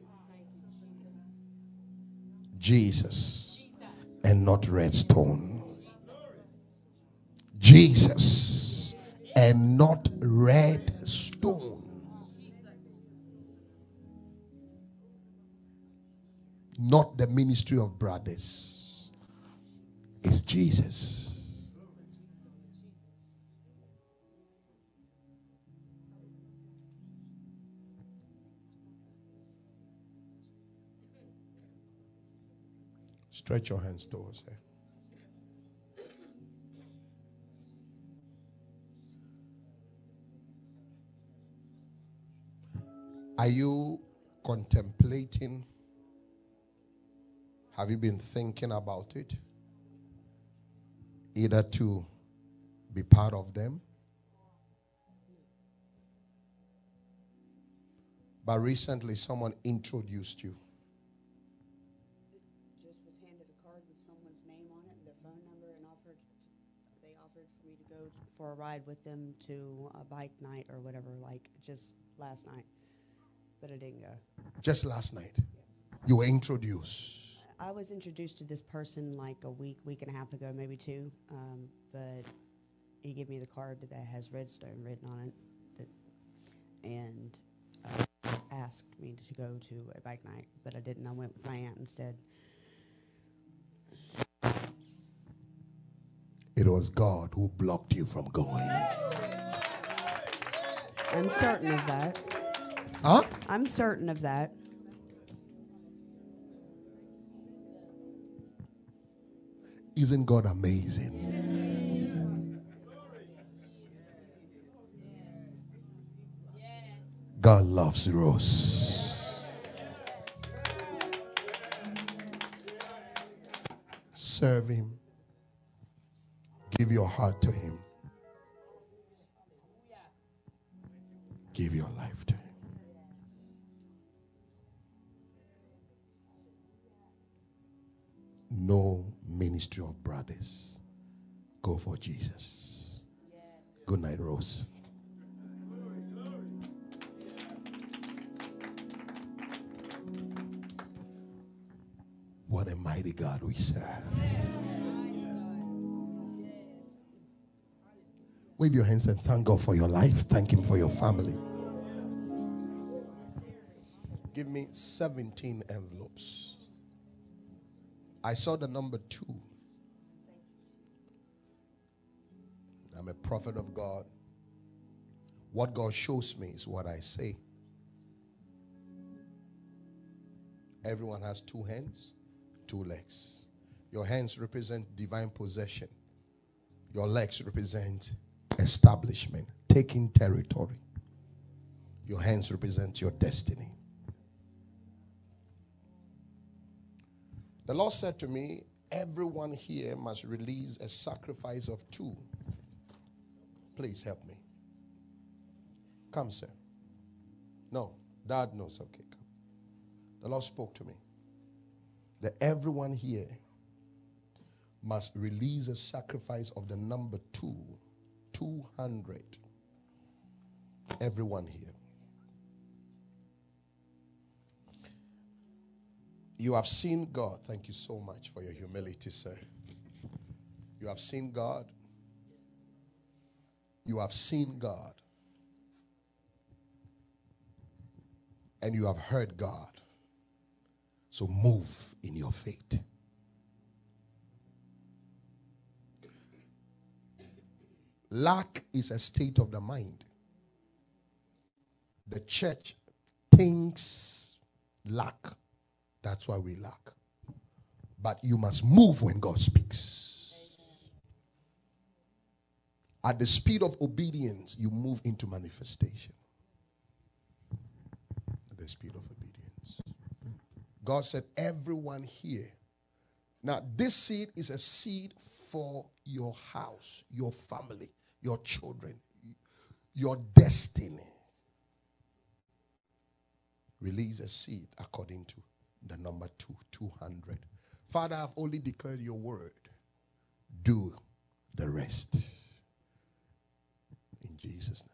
[SPEAKER 1] Jesus, and not red stone. Jesus, and not red stone. Not the ministry of brothers. It's Jesus. Stretch your hands towards her. Are you contemplating? Have you been thinking about it? Either to be part of them, but recently someone introduced you.
[SPEAKER 5] Just was handed a card with someone's name on it, their phone number, and offered. They offered for me to go for a ride with them to a bike night or whatever, like just last night, but I didn't go.
[SPEAKER 1] Just last night, you were introduced.
[SPEAKER 5] I was introduced to this person like a week, week and a half ago, maybe two, um, but he gave me the card that has Redstone written on it, that, and uh, asked me to go to a bike night, but I didn't. I went with my aunt instead.
[SPEAKER 1] It was God who blocked you from going.
[SPEAKER 5] I'm certain of that.
[SPEAKER 1] Huh?
[SPEAKER 5] I'm certain of that.
[SPEAKER 1] Isn't God amazing? God loves Rose. Serve him. Give your heart to him. Give your life to him. No ministry of brothers. Go for Jesus. Good night, Rose. What a mighty God we serve. Wave your hands and thank God for your life. Thank him for your family. Give me seventeen envelopes. I saw the number two. I'm a prophet of God. What God shows me is what I say. Everyone has two hands, two legs. Your hands represent divine possession. Your legs represent establishment, taking territory. Your hands represent your destiny. The Lord said to me, everyone here must release a sacrifice of two. Please help me. Come, sir. No, Dad knows. Okay, come. The Lord spoke to me that everyone here must release a sacrifice of the number two, two hundred. Everyone here. You have seen God. Thank you so much for your humility, sir. You have seen God. You have seen God. And you have heard God. So move in your faith. Lack is a state of the mind. The church thinks lack. That's why we lack. But you must move when God speaks. At the speed of obedience, you move into manifestation. At the speed of obedience. God said, everyone here. Now, this seed is a seed for your house, your family, your children. your destiny. Release a seed according to the number two, two hundred. Father, I've only declared your word. Do the rest. In Jesus' name.